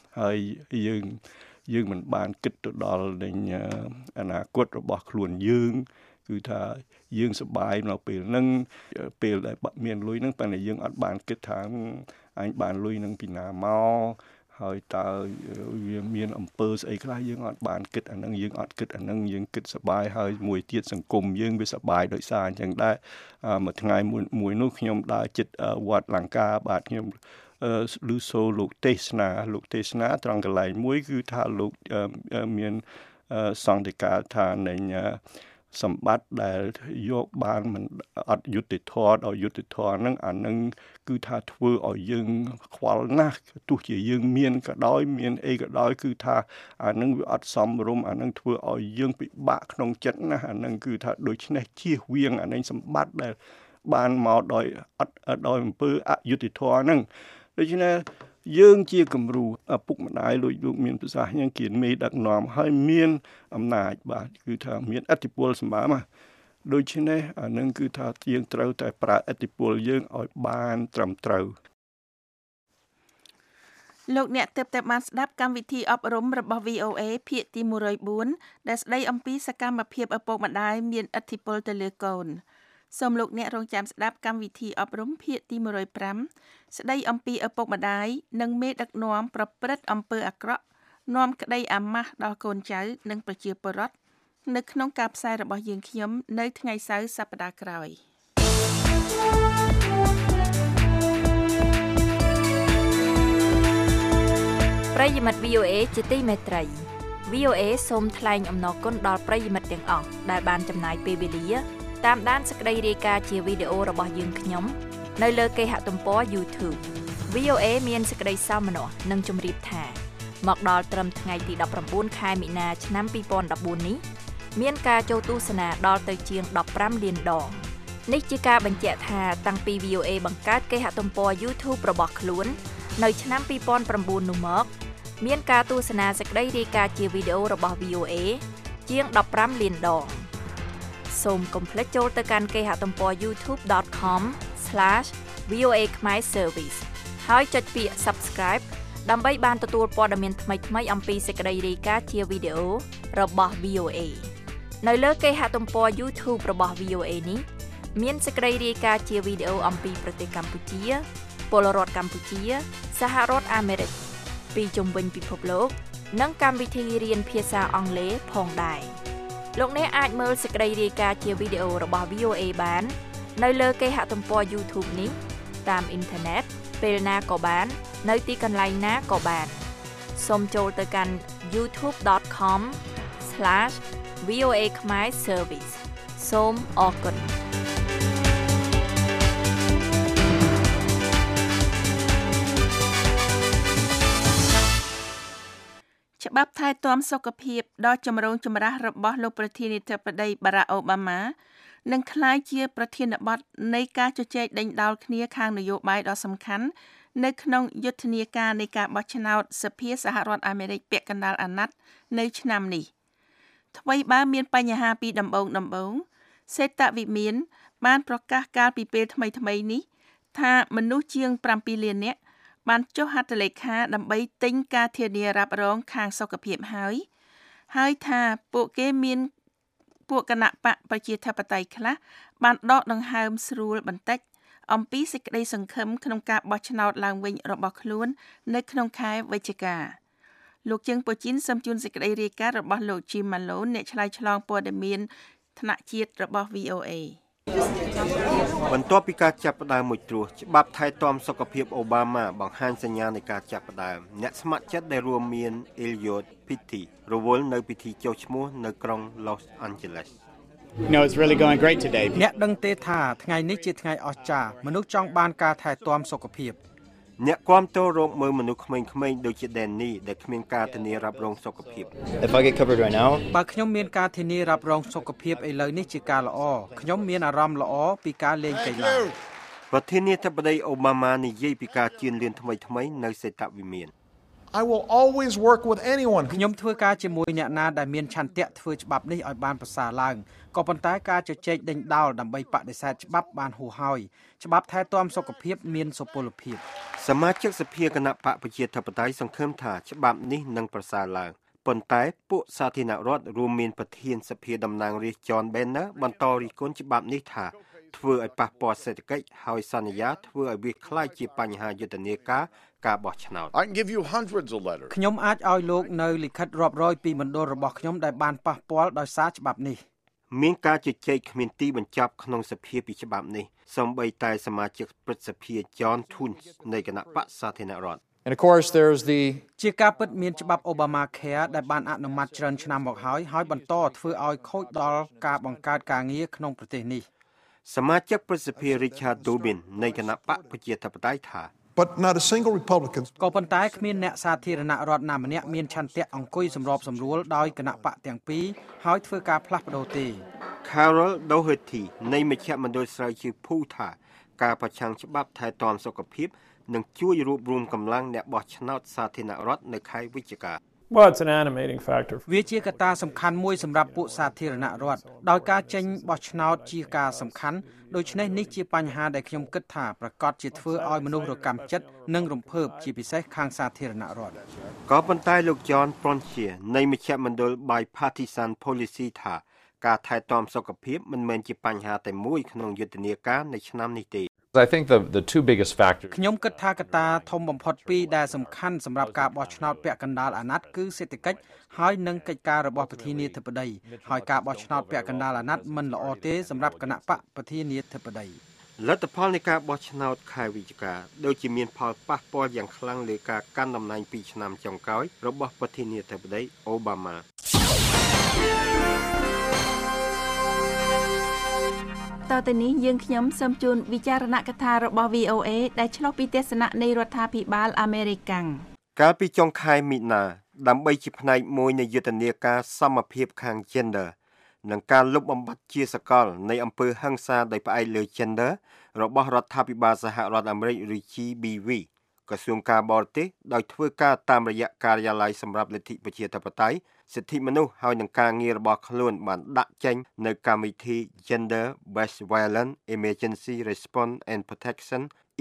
យើងមិនបានគិតទៅដល់នឹងអនាគតរបស់ខ្លួនយើងគឺថាយើងសប្បាយនៅពេលហ្នឹងពេលដែលមានលុយហ្នឹងប៉ុន្តែយើងអត់បានគិតថាអញបានលុយហ្នឹងពីណាមកហើយតើវាមានអំពើស្អីខ្លះយើងអត់បានគិតអាហ្នឹងយើងអត់គិតអាហ្នឹងយើងគិតសប្បាយហើយមួយទៀតសង្គមយើងវាសប្បាយដោយសារអញ្ចឹងដែរមួយថ្ងៃមួយនោះខ្ញុំដើរជិតវត្តលង្កាបាទខ្ញុំឮសូរលោកទេសនាត្រង់កន្លែងមួយគឺថាលោកមានសង្កេតការថានៃសម្បត្តិដែលយកបានមិនអត់យុត្តិធម៌ដល់យុត្តិធម៌ហ្នឹងអានឹងគឺថាធ្វើឲ្យយើងខ្វល់ណាស់ទោះជាយើងមានក៏ដោយមានអីក៏ដោយគឺថាអានឹងវាអត់សមរម្យអានឹងធ្វើឲ្យយើងពិបាកក្នុងចិត្តណាស់អានឹងគឺថាដូច្នេះជៀសវាងអានឹងសម្បត្តិដែលបានមកដោយអត់ដោយអំពើអយុត្តិធម៌ហ្នឹងដូច្នេះយើងជាគំរូឪពុកម្ដាយលោកមានប្រសាសន៍យ៉ាងគៀនមេដឹកនាំហើយមានអំណាចបាទគឺថាមានឥទ្ធិពលសម្បើមដូច្នេះអានឹងគឺថាយើងត្រូវតែប្រើឥទ្ធិពលយើងឲ្យបានត្រឹមត្រូវលោកអ្នកទើបតែបានស្ដាប់កម្មវិធីអប់រំរបស់ VOA ភាគទី104ដែលស្ដីអំពីសកម្មភាពឪពុកម្ដាយមានឥទ្ធិពលទៅលើកូនសូមលោកអ្នករងចាំស្ដាប់កម្មវិធីអប់រំភាគទី105ស្ដីអំពីឪពុកម្ដាយនិងមេដឹកនាំប្រព្រឹត្តអំពើអាក្រក់នាំក្តីអាម៉ាស់ដល់កូនចៅនិងប្រជាពលរដ្ឋនៅក្នុងការផ្សាយរបស់យើងខ្ញុំនៅថ្ងៃសៅរ៍សប្តាហ៍ក្រោយប្រិយមិត្ត VOA ជាទីមេត្រី VOA សូមថ្លែងអំណរគុណដល់ប្រិយមិត្តទាំងអស់ដែលបានចំណាយពេលវេលាតាមដានសេចក្តីរាយការណ៍ជាវីដេអូរបស់យើងខ្ញុំនៅលើគេហទំព័រ YouTube VOA មានសេចក្តីសោមនស្សនិងជម្រាបថាមកដល់ត្រឹមថ្ងៃទី19ខែមីនាឆ្នាំ2014នេះមានការចូលទស្សនាដល់ទៅជាង15លានដងនេះជាការបញ្ជាក់ថាតាំងពី VOA បង្កើតគេហទំព័រ YouTube របស់ខ្លួននៅឆ្នាំ2009នោះមកមានការទស្សនាសេចក្តីរាយការណ៍ជាវីដេអូរបស់ VOA ជាង15លានដងសូមកុំភ្លេចចូលទៅកាន់គេហទំព័រ youtube.com/VOA Khmer Service ហើយចុចពាក្យ Subscribe ដើម្បីបានទទួលព័ត៌មានថ្មីៗអំពីសេចក្តីរាយការណ៍ជាវីដេអូរបស់ VOA នៅលើគេហទំព័រ YouTube របស់ VOA នេះមានសេចក្តីរាយការណ៍ជាវីដេអូអំពីប្រទេសកម្ពុជាពលរដ្ឋកម្ពុជាសហរដ្ឋអាមេរិកពីជុំវិញពិភពលោកនិងកម្មវិធីរៀនភាសាអង់គ្លេសផងដែរលោកអ្នកអាចមើលសេចក្តីរាយការណ៍ជាវីដេអូរបស់ VOA បាននៅលើគេហទំព័រ YouTube នេះតាមអ៊ីនធឺណិតពេលណាក៏បាននៅទីកន្លែងណាក៏បានសូមចូលទៅកាន់ youtube.com/VOA Khmer Service សូមអរគុណច្បាប់ថែទាំសុខភាពដ៏ចម្រូងចម្រាសរបស់លោកប្រធានាធិបតីបារ៉ាក់អូបាម៉ានឹងក្លាយជាប្រធានបទនៃការជជែកដេញដោលគ្នាខាងនយោបាយដ៏សំខាន់នៅក្នុងយុទ្ធនាការនៃការបោះឆ្នោតសភាសហរដ្ឋអាមេរិកពាក់កណ្ដាលអាណត្តិនៅឆ្នាំនេះថ្មីបើមានបញ្ហាពីដំបូងសេតវិមានបានប្រកាសកាលពីពេលថ្មីនេះថាមនុស្សជាង7លាននាក់បានចុះហត្ថលេខាដើម្បីទិញការធានារ៉ាប់រងខាងសុខភាពហើយថាពួកគេមានពួកគណៈបកប្រជាធិបតេយ្យខ្លះបានដកដង្ហើមស្រួលបន្តិចអំពីសេចក្តីសង្ឃឹមក្នុងការបោះឆ្នោតឡើងវិញរបស់ខ្លួននៅក្នុងខែវិច្ឆិកាលោកជើងពូជីនសូមជូនសេចក្តីរាយការណ៍របស់លោក Jim Malone អ្នកឆ្លើយឆ្លងព័ត៌មានថ្នាក់ជាតិរបស់ VOA បន្ទាប់ពីការចាប់ផ្ដើមមួយត្រួសច្បាប់ថែទាំសុខភាពអូបាម៉ាបង្ហាញសញ្ញានៃការចាប់ផ្ដើមអ្នកស្ម័គ្រចិត្តដែលរួមមាន Elliot Pitti រវល់នៅពិធីចុះឈ្មោះនៅក្រុង Los Angeles No, it's really going great today. អ្នកដឹងទេថាថ្ងៃនេះជាថ្ងៃអស្ចារ្យមនុស្សចង់បានការថែទាំសុខភាពអ្នកគាំទ្ររកមើលមនុស្សក្មេងៗដូចជា Danny ដែលគ្មានការធានារ៉ាប់រងសុខភាព If I get covered right now បើខ្ញុំមានការធានារ៉ាប់រងសុខភាពឥឡូវនេះជាការល្អខ្ញុំមានអារម្មណ៍ល្អពីការលេងកីឡាប្រធានាធិបតីអូបាម៉ានិយាយពីការជៀនលឿនថ្មីៗនៅសេតវិមាន I will always work with anyone ខ្ញុំធ្វើការជាមួយអ្នកណាដែលមានឆន្ទៈធ្វើច្បាប់នេះឲ្យបានប្រសើរឡើងក៏ប៉ុន្តែការជជែកដេញដោលដើម្បីបដិសេធច្បាប់បានហួសហើយច្បាប់ថែទាំសុខភាពមានសុពលភាពសមាជិកសភាគណៈបកប្រជាធិបតេយ្យសង្ឃឹមថាច្បាប់នេះនឹងប្រសើរឡើងប៉ុន្តែពួកសាធារណរដ្ឋរួមមានប្រធានសភាតំណាងរាស្ត្រ John Boehner បន្តរិះគន់ច្បាប់នេះថាធ្វើឲ្យប៉ះពាល់សេដ្ឋកិច្ចហើយសន្យាធ្វើឲ្យវាក្លាយជាបញ្ហាយុទ្ធនាការការបោះឆ្នោត I can give you hundreds of letters ខ្ញុំអាចឲ្យលោកនៅលិខិតរាប់រយពីមណ្ឌលរបស់ខ្ញុំដែលបានប៉ះពាល់ដោយសារច្បាប់នេះមានការជជែកគ្មានទីបញ្ចប់ក្នុងសភាពីច្បាប់នេះសូម្បីតែសមាជិកព្រឹទ្ធសភា John Thune នៃគណៈបក្សសាធារណរដ្ឋ And of course there's the ជាការពិតមានច្បាប់ Obamacare ដែលបានអនុម័តច្រើនឆ្នាំមកហើយបន្តធ្វើឲ្យខូចដល់ការបង្កើតការងារក្នុងប្រទេសនេះសមាជិកព្រឹទ្ធសភា Richard Dubin នៃគណៈបកប្រជាធិបតេយ្យថា But not a single Republican ក៏ប៉ុន្តែគ្មានអ្នកសាធារណរដ្ឋណាម្នាក់មានឆន្ទៈអង្គុយសម្របសម្រួលដោយគណៈបកទាំងពីរហើយធ្វើការផ្លាស់ប្ដូរទេ Carol Doherty នៃមជ្ឈមណ្ឌលស្រាវជ្រាវ Pew ថាការប្រឆាំងច្បាប់ថែទាំសុខភាពនឹងជួយរួបរวมកម្លាំងអ្នកបោះឆ្នោតសាធារណរដ្ឋនៅខែវិច្ឆិកា Well, it's an animating factor. វាជាកត្តាសំខាន់មួយសម្រាប់ពួកសាធារណរដ្ឋដោយការចេញបោះឆ្នោតជាការសំខាន់ដូច្នេះនេះជាបញ្ហាដែលខ្ញុំគិតថាប្រកាសជាធ្វើឲ្យមនុស្សរកម្មចិត្តនិងរំភើបជាពិសេសខាងសាធារណរដ្ឋក៏ប៉ុន្តែលោក John Frontier នៃមជ្ឈមណ្ឌល Bipartisan Policy ថាការថែទាំសុខភាពមិនមែនជាបញ្ហាតែមួយក្នុងយុទ្ធនាការនៃឆ្នាំនេះទេ I think the two biggest factors ខ្ញុំគិតថាកត្តាធំបំផុតពីរដែលសំខាន់សម្រាប់ការបោះឆ្នោតពាក់កណ្ដាលអាណត្តិគឺសេដ្ឋកិច្ចហើយនិងកិច្ចការរបស់ប្រធានាធិបតីហើយការបោះឆ្នោតពាក់កណ្ដាលអាណត្តិមិនល្អទេសម្រាប់គណៈបកប្រធានាធិបតីលទ្ធផលនៃការបោះឆ្នោតខែវិច្ឆិកាដូចជាមានផលប៉ះពាល់យ៉ាងខ្លាំងលើការកាន់តំណែង2ឆ្នាំចុងក្រោយរបស់ប្រធានាធិបតីអូបាម៉ាតទៅនេះយើងខ្ញុំសូមជូនវិចារណកថារបស់ VOA ដែលឆ្លុះពីទស្សនៈនៃរដ្ឋាភិបាលអាមេរិកកាលពីចុងខែមិនិនាដើម្បីជាផ្នែកមួយនៃយុទ្ធនាការសមភាពខាង Gender និងការលុបបំបាត់ជាសកលនៃអំពើហិង្សាដោយផ្អែកលើ Gender របស់រដ្ឋាភិបាលសហរដ្ឋអាមេរិកឬ GBV ក្រសួងការបរទេសដោយធ្វើការតាមរយៈការិយាល័យសម្រាប់លទ្ធិប្រជាធិបតេយ្យសិទ្ធិមនុស្សហើយនឹងការងាររបស់ខ្លួនបានដាក់ចេញនៅកម្មវិធី Gender Based Violence Emergency Response and Protection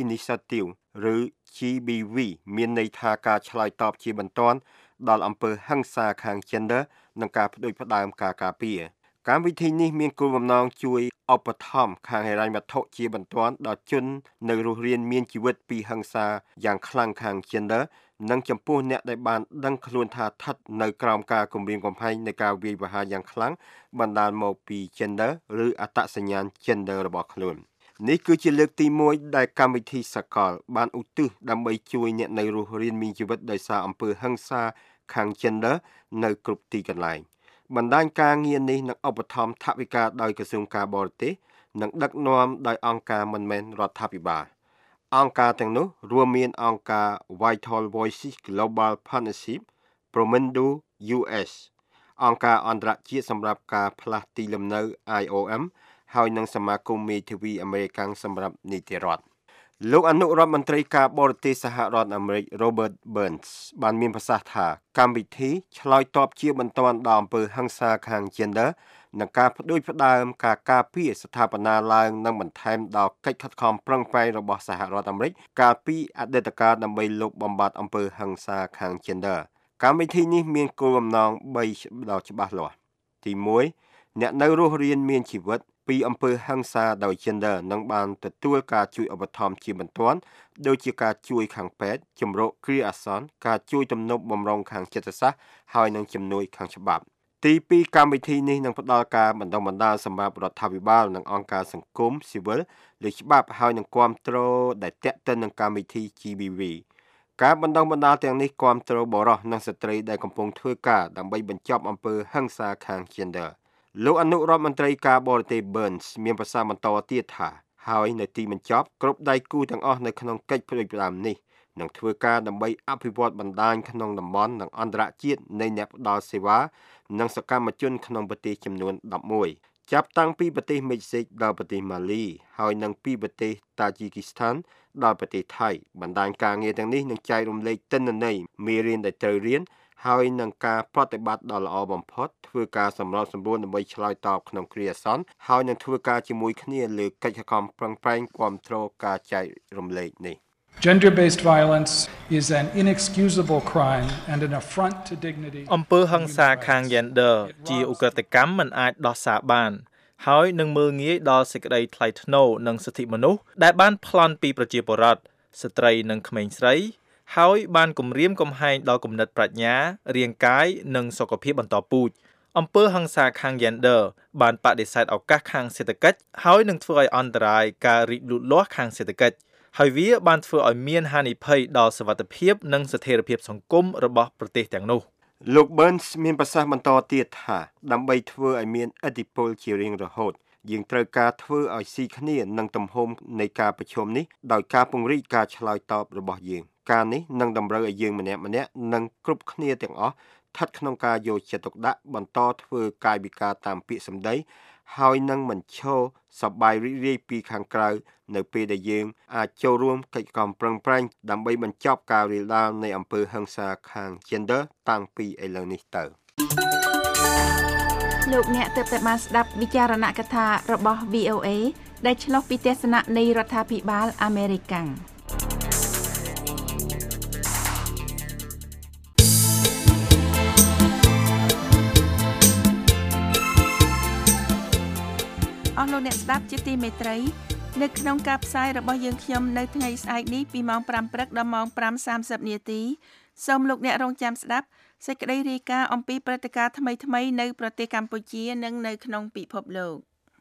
Initiative ឬ GBV មានន័យថាការឆ្លើយតបជាបន្ទាន់ដល់អំពើហិង្សាខាង gender និងការផ្ដួចផ្ដើមការការពារកម្មវិធីនេះមានគោលបំណងជួយឧបត្ថម្ភខាងហិរញ្ញវត្ថុជាបន្ទាន់ដល់ជននៅរស់រានមានជីវិតពីហិង្សាយ៉ាងខ្លាំងខាង gender និងចំពោះអ្នកដែលបានដឹងខ្លួនថាស្ថិតនៅក្រោមការគំរាមកំហែងនៃការវាយប្រហារយ៉ាងខ្លាំងបណ្ដាលមកពី gender ឬអត្តសញ្ញាណ gender របស់ខ្លួននេះគឺជាលើកទី1ដែលកម្មវិធីសកលបានឧទ្ទិសដើម្បីជួយអ្នកនៅរស់រានមានជីវិតដោយសារអំពើហិង្សាខាង gender នៅគ្រប់ទីកន្លែងបណ្ដាញការងារនេះនឹងឧបត្ថម្ភថវិកាដោយក្រសួងការបរទេសនិងដឹកនាំដោយអង្គការមិនមែនរដ្ឋាភិបាលអង្គការទាំងនោះរួមមានអង្គការ Vital Voices Global Partnership, Promundo US អង្គការអន្តរជាតិសម្រាប់ការផ្លាស់ទីលំនៅ IOM ហើយនិងសមាគមមេធាវីអាមេរិកសម្រាប់នីតិរដ្ឋលោកអនុរដ្ឋមន្ត្រីការបរទេសសហរដ្ឋអាមេរិក Robert Burns បានមានប្រសាសន៍ថាកម្មវិធីឆ្លើយតបជាបន្ទាន់ដល់អំពើហិង្សាខាង gender និងការផ្ដួចផ្ដើមការការពារស្ថាបនាឡើងនិងបន្ថែមដល់កិច្ចខិតខំប្រឹងប្រែងរបស់សហរដ្ឋអាមេរិកកាលពីអតីតកាលដើម្បីលុបបំបាត់អំពើហិង្សាខាង gender កម្មវិធីនេះមានគោលបំណង3ដ៏ច្បាស់លាស់ទី1អ្នកនៅរស់រានមានជីវិតពីអំពើហិង្សាដោយ gender នឹងបានទទួលការជួយឧបត្ថម្ភជាបន្ទាន់ដូចជាការជួយខាងពេទ្យជំរកគ្រាអាសន្នការជួយទំនប់បម្រុងខាងចិត្តសាស្ត្រហើយនិងជំនួយខាងច្បាប់ទី2កម្មវិធីនេះនឹងផ្ដល់ការបណ្ដុះបណ្ដាលសម្រាប់រដ្ឋាភិបាលនិងអង្គការសង្គមស៊ីវិលលើច្បាប់ហើយនឹងគាំទ្រដែលទាក់ទិននឹងកម្មវិធី GBV ការបណ្ដុះបណ្ដាលទាំងនេះគាំទ្របុរសនិងស្ត្រីដែលកំពុងធ្វើការដើម្បីបញ្ចប់អំពើហិង្សាខាង genderលោកអនុរដ្ឋមន្ត្រីការបរទេស Burns មានប្រសាសន៍បន្តទៀតថាហើយនៅទីបញ្ចប់គ្រប់ដៃគូទាំងអស់នៅក្នុងកិច្ចផ្ដួចផ្ដើមនេះនឹងធ្វើការដើម្បីអភិវឌ្ឍបណ្ដាញក្នុងតំបន់និងអន្តរជាតិនៃអ្នកផ្ដល់សេវានិងសកម្មជនក្នុងប្រទេសចំនួន11ចាប់តាំងពីប្រទេសមេក្ស៊ីកដល់ប្រទេសម៉ាលីហើយនិងពីប្រទេសតាជីគីស្ថានដល់ប្រទេសថៃបណ្ដាញការងារទាំងនេះនឹងចែករំលែកទិន្នន័យមេរៀនដែលត្រូវរៀនហើយនឹងការប្រតិបត្តិដ៏ល្អបំផុតធ្វើការសម្របសម្រួលដើម្បីឆ្លើយតបក្នុងគ្រាអាសន្នហើយនឹងធ្វើការជាមួយគ្នាលើកិច្ចខំប្រឹងប្រែងគាំទ្រការចែករំលែកនេះ Gender-based violence is an inexcusable crime and an affront to dignity. អំពើហិង្សាខាង gender ជាឧក្រិដ្ឋកម្មមិនអាចដោះសារបានហើយនឹងមើលងាយដល់សេចក្តីថ្លៃថ្នូរនិងសិទ្ធិមនុស្សដែលបានប្លន់ពីប្រជាពលរដ្ឋស្ត្រីនិងក្មេងស្រីហើយបានគំរាមកំហែងដល់គំនិតប្រាជ្ញារាងកាយនិងសុខភាពបន្តពូជអំពើហិង្សាខាង gender បានបដិសេធឱកាសខាងសេដ្ឋកិច្ចហើយនឹងធ្វើឲ្យអន្តរាយការរីកលូតលាស់ខាងសេដ្ឋកិច្ចហើយវាបានធ្វើឲ្យមានហានិភ័យដល់សុវត្ថិភាពនិងស្ថិរភាពសង្គមរបស់ប្រទេសទាំងនោះលោក Burns មានប្រសាសន៍បន្តទៀតថាដើម្បីធ្វើឲ្យមានឥទ្ធិពលជារៀងរហូតយើងត្រូវការធ្វើឲ្យស៊ីគ្នានឹងទំហំនៃការប្រជុំនេះដោយការពង្រីកការឆ្លើយតបរបស់យើងការនេះនឹងតម្រូវឲ្យយើងម្នាក់និងគ្រប់គ្នាទាំងអស់ស្ថិតក្នុងការយកចិត្តទុកដាក់បន្តធ្វើកាយវិការតាមពាក្យសម្ដីហើយនឹងមិនឈរសប្បាយរីករាយពីខាងក្រៅនៅពេលដែលយើងអាចចូលរួមកិច្ចខំប្រឹងប្រែងដើម្បីបញ្ចប់ការរាលដាលនៃអំពើហិង្សាខាង gender តាំងពីឥឡូវនេះទៅលោកអ្នកទើបតែបានស្ដាប់វិចារណកថារបស់ VOA ដែលឆ្លុះពីទស្សនៈនៃរដ្ឋាភិបាលអាមេរិកអស់លោកអ្នកស្ដាប់ជាទីមេត្រីនៅក្នុងការផ្សាយរបស់យើងខ្ញុំនៅថ្ងៃស្អែកនេះពីម៉ោង 5 ព្រឹកដល់ម៉ោង 5:30 នាទីសូមលោកអ្នករងចាំស្ដាប់សេចក្តីរាយការណ៍អំពីព្រឹត្តិការណ៍ថ្មីៗនៅប្រទេសកម្ពុជានិងនៅក្នុងពិភពលោក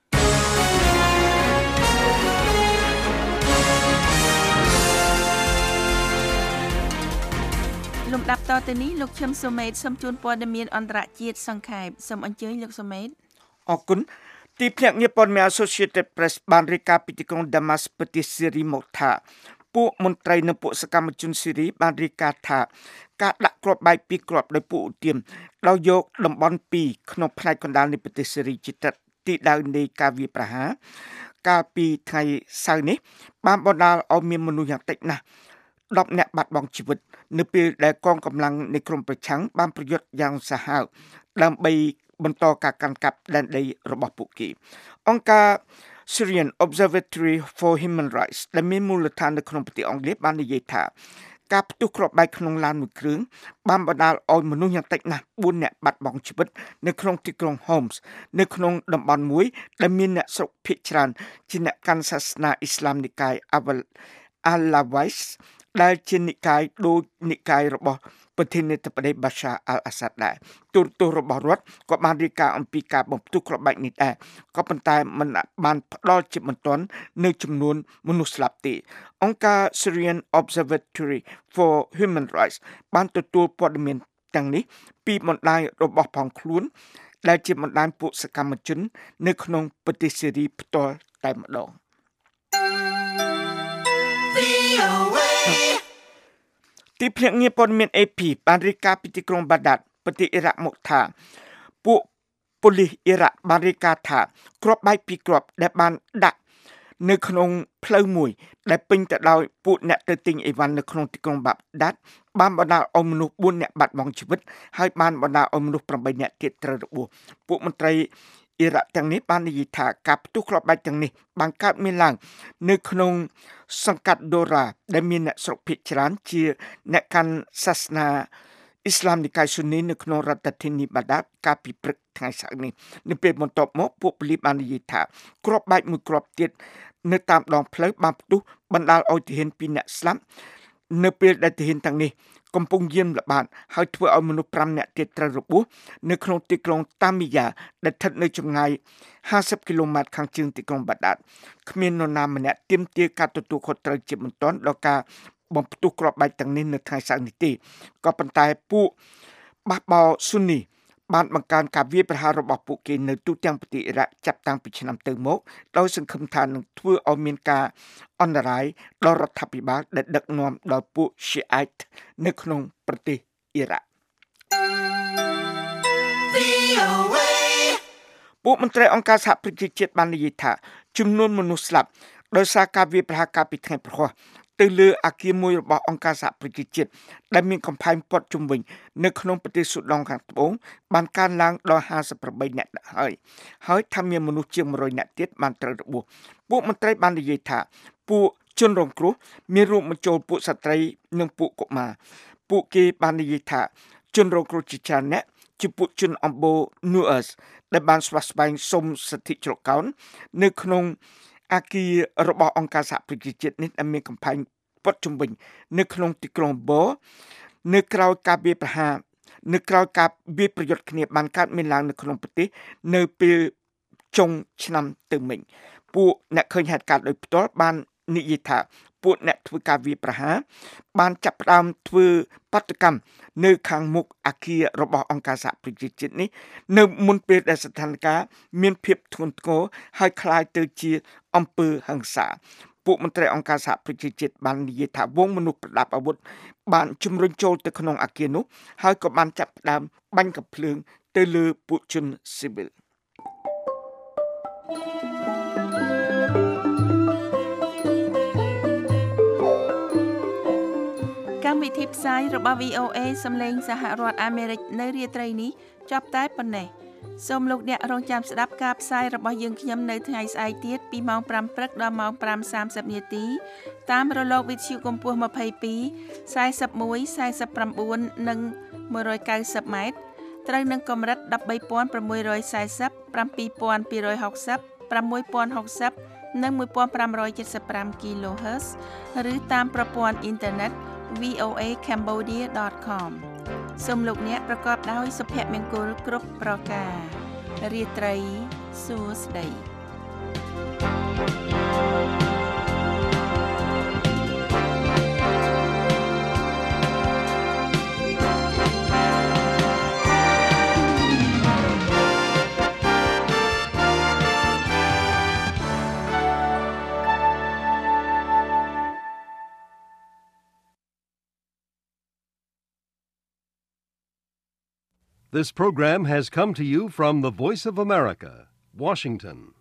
លំដាប់តទៅនេះលោកឈឹមសូមេតសូមជូនព័ត៌មានអន្តរជាតិសង្ខេបសូមអញ្ជើញលោកសូមេតអរគុណទីភ្នាក់ងារព័ត៌មាន Associated Press បានរាយការណ៍ពីទីក្រុង Damas ប្រទេសស៊ីរីមកថាពួកមន្ត្រីនិងពួកសកម្មជនស៊ីរីបានរាយការណ៍ថាការដាក់គ្រាប់បែកពីគ្រាប់ដោយពួកឧទាមដោយយកតំបន់2ក្នុងផ្នែកកណ្ដាលនៃប្រទេសស៊ីរីជាទីដៅនៃការវាយប្រហារកាលពីថ្ងៃសៅរ៍នេះបានបណ្ដាលឲ្យមានមនុស្សយ៉ាងតិចណាស់10នាក់បាត់បង់ជីវិតនៅពេលដែលកងកម្លាំងនៃក្រមប្រឆាំងបានប្រយុទ្ធយ៉ាងសាហាវដើម្បីបន្តការកាន់កាប់ដែនដីរបស់ពួកគេអង្គការ Syrian Observatory for Human Rights ដែលមានមូលដ្ឋាននៅក្នុងប្រទេសអង់គ្លេសបាននិយាយថាការផ្ទុះគ្រាប់បែកក្នុងឡានមួយគ្រឿងបានបណ្ដាលឲ្យមនុស្សយ៉ាងតិចណាស់4នាក់បាត់បង់ជីវិតនៅក្នុងទីក្រុង Homs នៅក្នុងតំបន់មួយដែលមានអ្នកស្រុកភាគច្រើនជាអ្នកកាន់សាសនាអ៊ីស្លាមនិកាយ Alawais ដែលជានិកាយដូចនិកាយរបស់ប្រធានាធិបតី Bashar al-Assad ដែរទូរទស្សន៍របស់រដ្ឋក៏បានរាយការណ៍អំពីការបំផ្ទុះគ្រាប់បែកនេះដែរក៏ប៉ុន្តែមិនបានផ្ដល់ជាបន្ទាន់នៅចំនួនមនុស្សស្លាប់ទេអង្គការ Syrian Observatory for Human Rights បានទទួលព័ត៌មានទាំងនេះពីបណ្ដាញរបស់ផងខ្លួនដែលជាបណ្ដាញពួកសកម្មជននៅក្នុងប្រទេសសេរីផ្ទាល់តែម្ដងទីភ្នាក់ងារព័ត៌មាន AP បានរាយការណ៍ពីទីក្រុងបាដាតប្រទេសអ៊ីរ៉ាក់មកថាពួកប៉ូលីសអ៊ីរ៉ាក់បានរាយការណ៍ថាគ្រាប់បែកពីរគ្រាប់ដែលបានដាក់នៅក្នុងផ្លូវមួយដែលពេញទៅដោយពួកអ្នកទៅទិញអីវ៉ាន់នៅក្នុងទីក្រុងបាដាតបានបណ្ដាលឲ្យមនុស្ស4នាក់បាត់បង់ជីវិតហើយបានបណ្ដាលឲ្យមនុស្ស8នាក់ទៀតត្រូវរបួសពួកមន្ត្រីអ៊ីរ៉ាក់ទាំងនេះបាននិយាយថាការផ្ទុះគ្រាប់បែកទាំងនេះបានកើតមានឡើងនៅក្នុងសង្កាត់ដូរ៉ាដែលមានអ្នកស្រុកភាគច្រើនជាអ្នកកាន់សាសនាអ៊ីស្លាមនិកាយស៊ូនីនៅក្នុងរដ្ឋធានីបាដាតកាលពីព្រឹកថ្ងៃសៅរ៍នេះនៅពេលបន្ទាប់មកពួកប៉ូលីសបាននិយាយថាគ្រាប់បែកមួយគ្រាប់ទៀតនៅតាមដងផ្លូវបានផ្ទុះបណ្ដាលឲ្យទាហាន2នាក់ស្លាប់នៅពេលដែលទាហានទាំងនេះកំពុងយាមល្បាតហើយធ្វើឲ្យមនុស្ស5នាក់ទៀតត្រូវរបួសនៅក្នុងទីក្រុងតាមីយ៉ាដែលស្ថិតនៅចម្ងាយ50គីឡូម៉ែត្រខាងជើងទីក្រុងបាដាតគ្មាននរណាម្នាក់ទាមទារការទទួលខុសត្រូវជាបន្ទាន់ដល់ការបំផ្ទុះគ្រាប់បែកទាំងនេះនៅថ្ងៃសៅរ៍នេះទេក៏ប៉ុន្តែពួកបះបោស៊ូនីបានបង្កើនការវាយប្រហាររបស់ពួកគេនៅទូទាំងប្រទេសអ៊ីរ៉ាក់ចាប់តាំងពីឆ្នាំទៅមកដោយសង្ឃឹមថានឹងធ្វើឲ្យមានការអន្តរាយដល់រដ្ឋាភិបាលដែលដឹកនាំដោយពួក Shiite នៅក្នុងប្រទេសអ៊ីរ៉ាក់ពួកមន្ត្រីអង្គការសហប្រជាជាតិបាននិយាយថាចំនួនមនុស្សស្លាប់ដោយសារការវាយប្រហារកាលពីថ្ងៃព្រហស្បតិ៍ទៅលើអគារមួយរបស់អង្គការសហប្រជាជាតិដែលមានកំផែងព័ទ្ធជុំវិញនៅក្នុងប្រទេសស៊ូដង់ខាងត្បូងបានកើនឡើងដល់58នាក់ហើយថាមានមនុស្សជាង100នាក់ទៀតបានត្រូវរបួសពួកមន្ត្រីបាននិយាយថាពួកជនរងគ្រោះមានរួមបញ្ចូលពួកស្ត្រីនិងពួកកុមារពួកគេបាននិយាយថាជនរងគ្រោះជាច្រើនអ្នកជាពួកជនអំបូរ Nuers ដែលបានស្វាស្វែងសុំសិទ្ធិជ្រកកោននៅក្នុងអគាររបស់អង្គការសហប្រជាជាតិនេះដែលមានកំផែងព័ទ្ធជុំវិញនៅក្នុងទីក្រុងបូនៅក្រៅការវាយប្រហារនៅក្រៅការវាយប្រយុទ្ធគ្នាបានកើតមានឡើងនៅក្នុងប្រទេសនៅពេលចុងឆ្នាំទៅមិញពួកអ្នកឃើញហេតុការណ៍ដោយផ្ទាល់បាននិយាយថាពួកអ្នកធ្វើការវាយប្រហារបានចាប់ផ្ដើមធ្វើបាតុកម្មនៅខាងមុខអគាររបស់អង្គការសហប្រជាជាតិនេះនៅមុនពេលដែលស្ថានភាពមានភាពធ្ងន់ធ្ងរហើយคล้ายទៅជាអំពើហិង្សាពួកមន្ត្រីអង្គការសហប្រជាជាតិបាននិយាយថាវងមនុស្សប្រដាប់អាវុធបានជំរុញចូលទៅក្នុងអគារនោះហើយក៏បានចាប់ផ្ដើមបាញ់កាំភ្លើងទៅលើពួកជនស៊ីវិលកម្មវិធីផ្សាយរបស់ VOA សំឡេងសហរដ្ឋអាមេរិកនៅរាត្រីនេះចប់តែប៉ុណ្ណេះសូមលោកអ្នករងចាំស្ដាប់ការផ្សាយរបស់យើងខ្ញុំនៅថ្ងៃស្អែកទៀតពីម៉ោង 5 ព្រឹកដល់ម៉ោង 5:30 នាទីតាមរលកវិទ្យុកម្ពស់ 22 41 49 និង 190 ម៉ែត្រត្រូវនឹងកម្រិត 13640 7260 6060 និង 1575 kHz ឬតាមប្រព័ន្ធអ៊ីនធឺណិតvoacambodia.com សូមលោកអ្នកប្រកបដោយសុភមង្គលគ្រប់ប្រការរាត្រីសួស្តី This program has come to you from the Voice of America, Washington.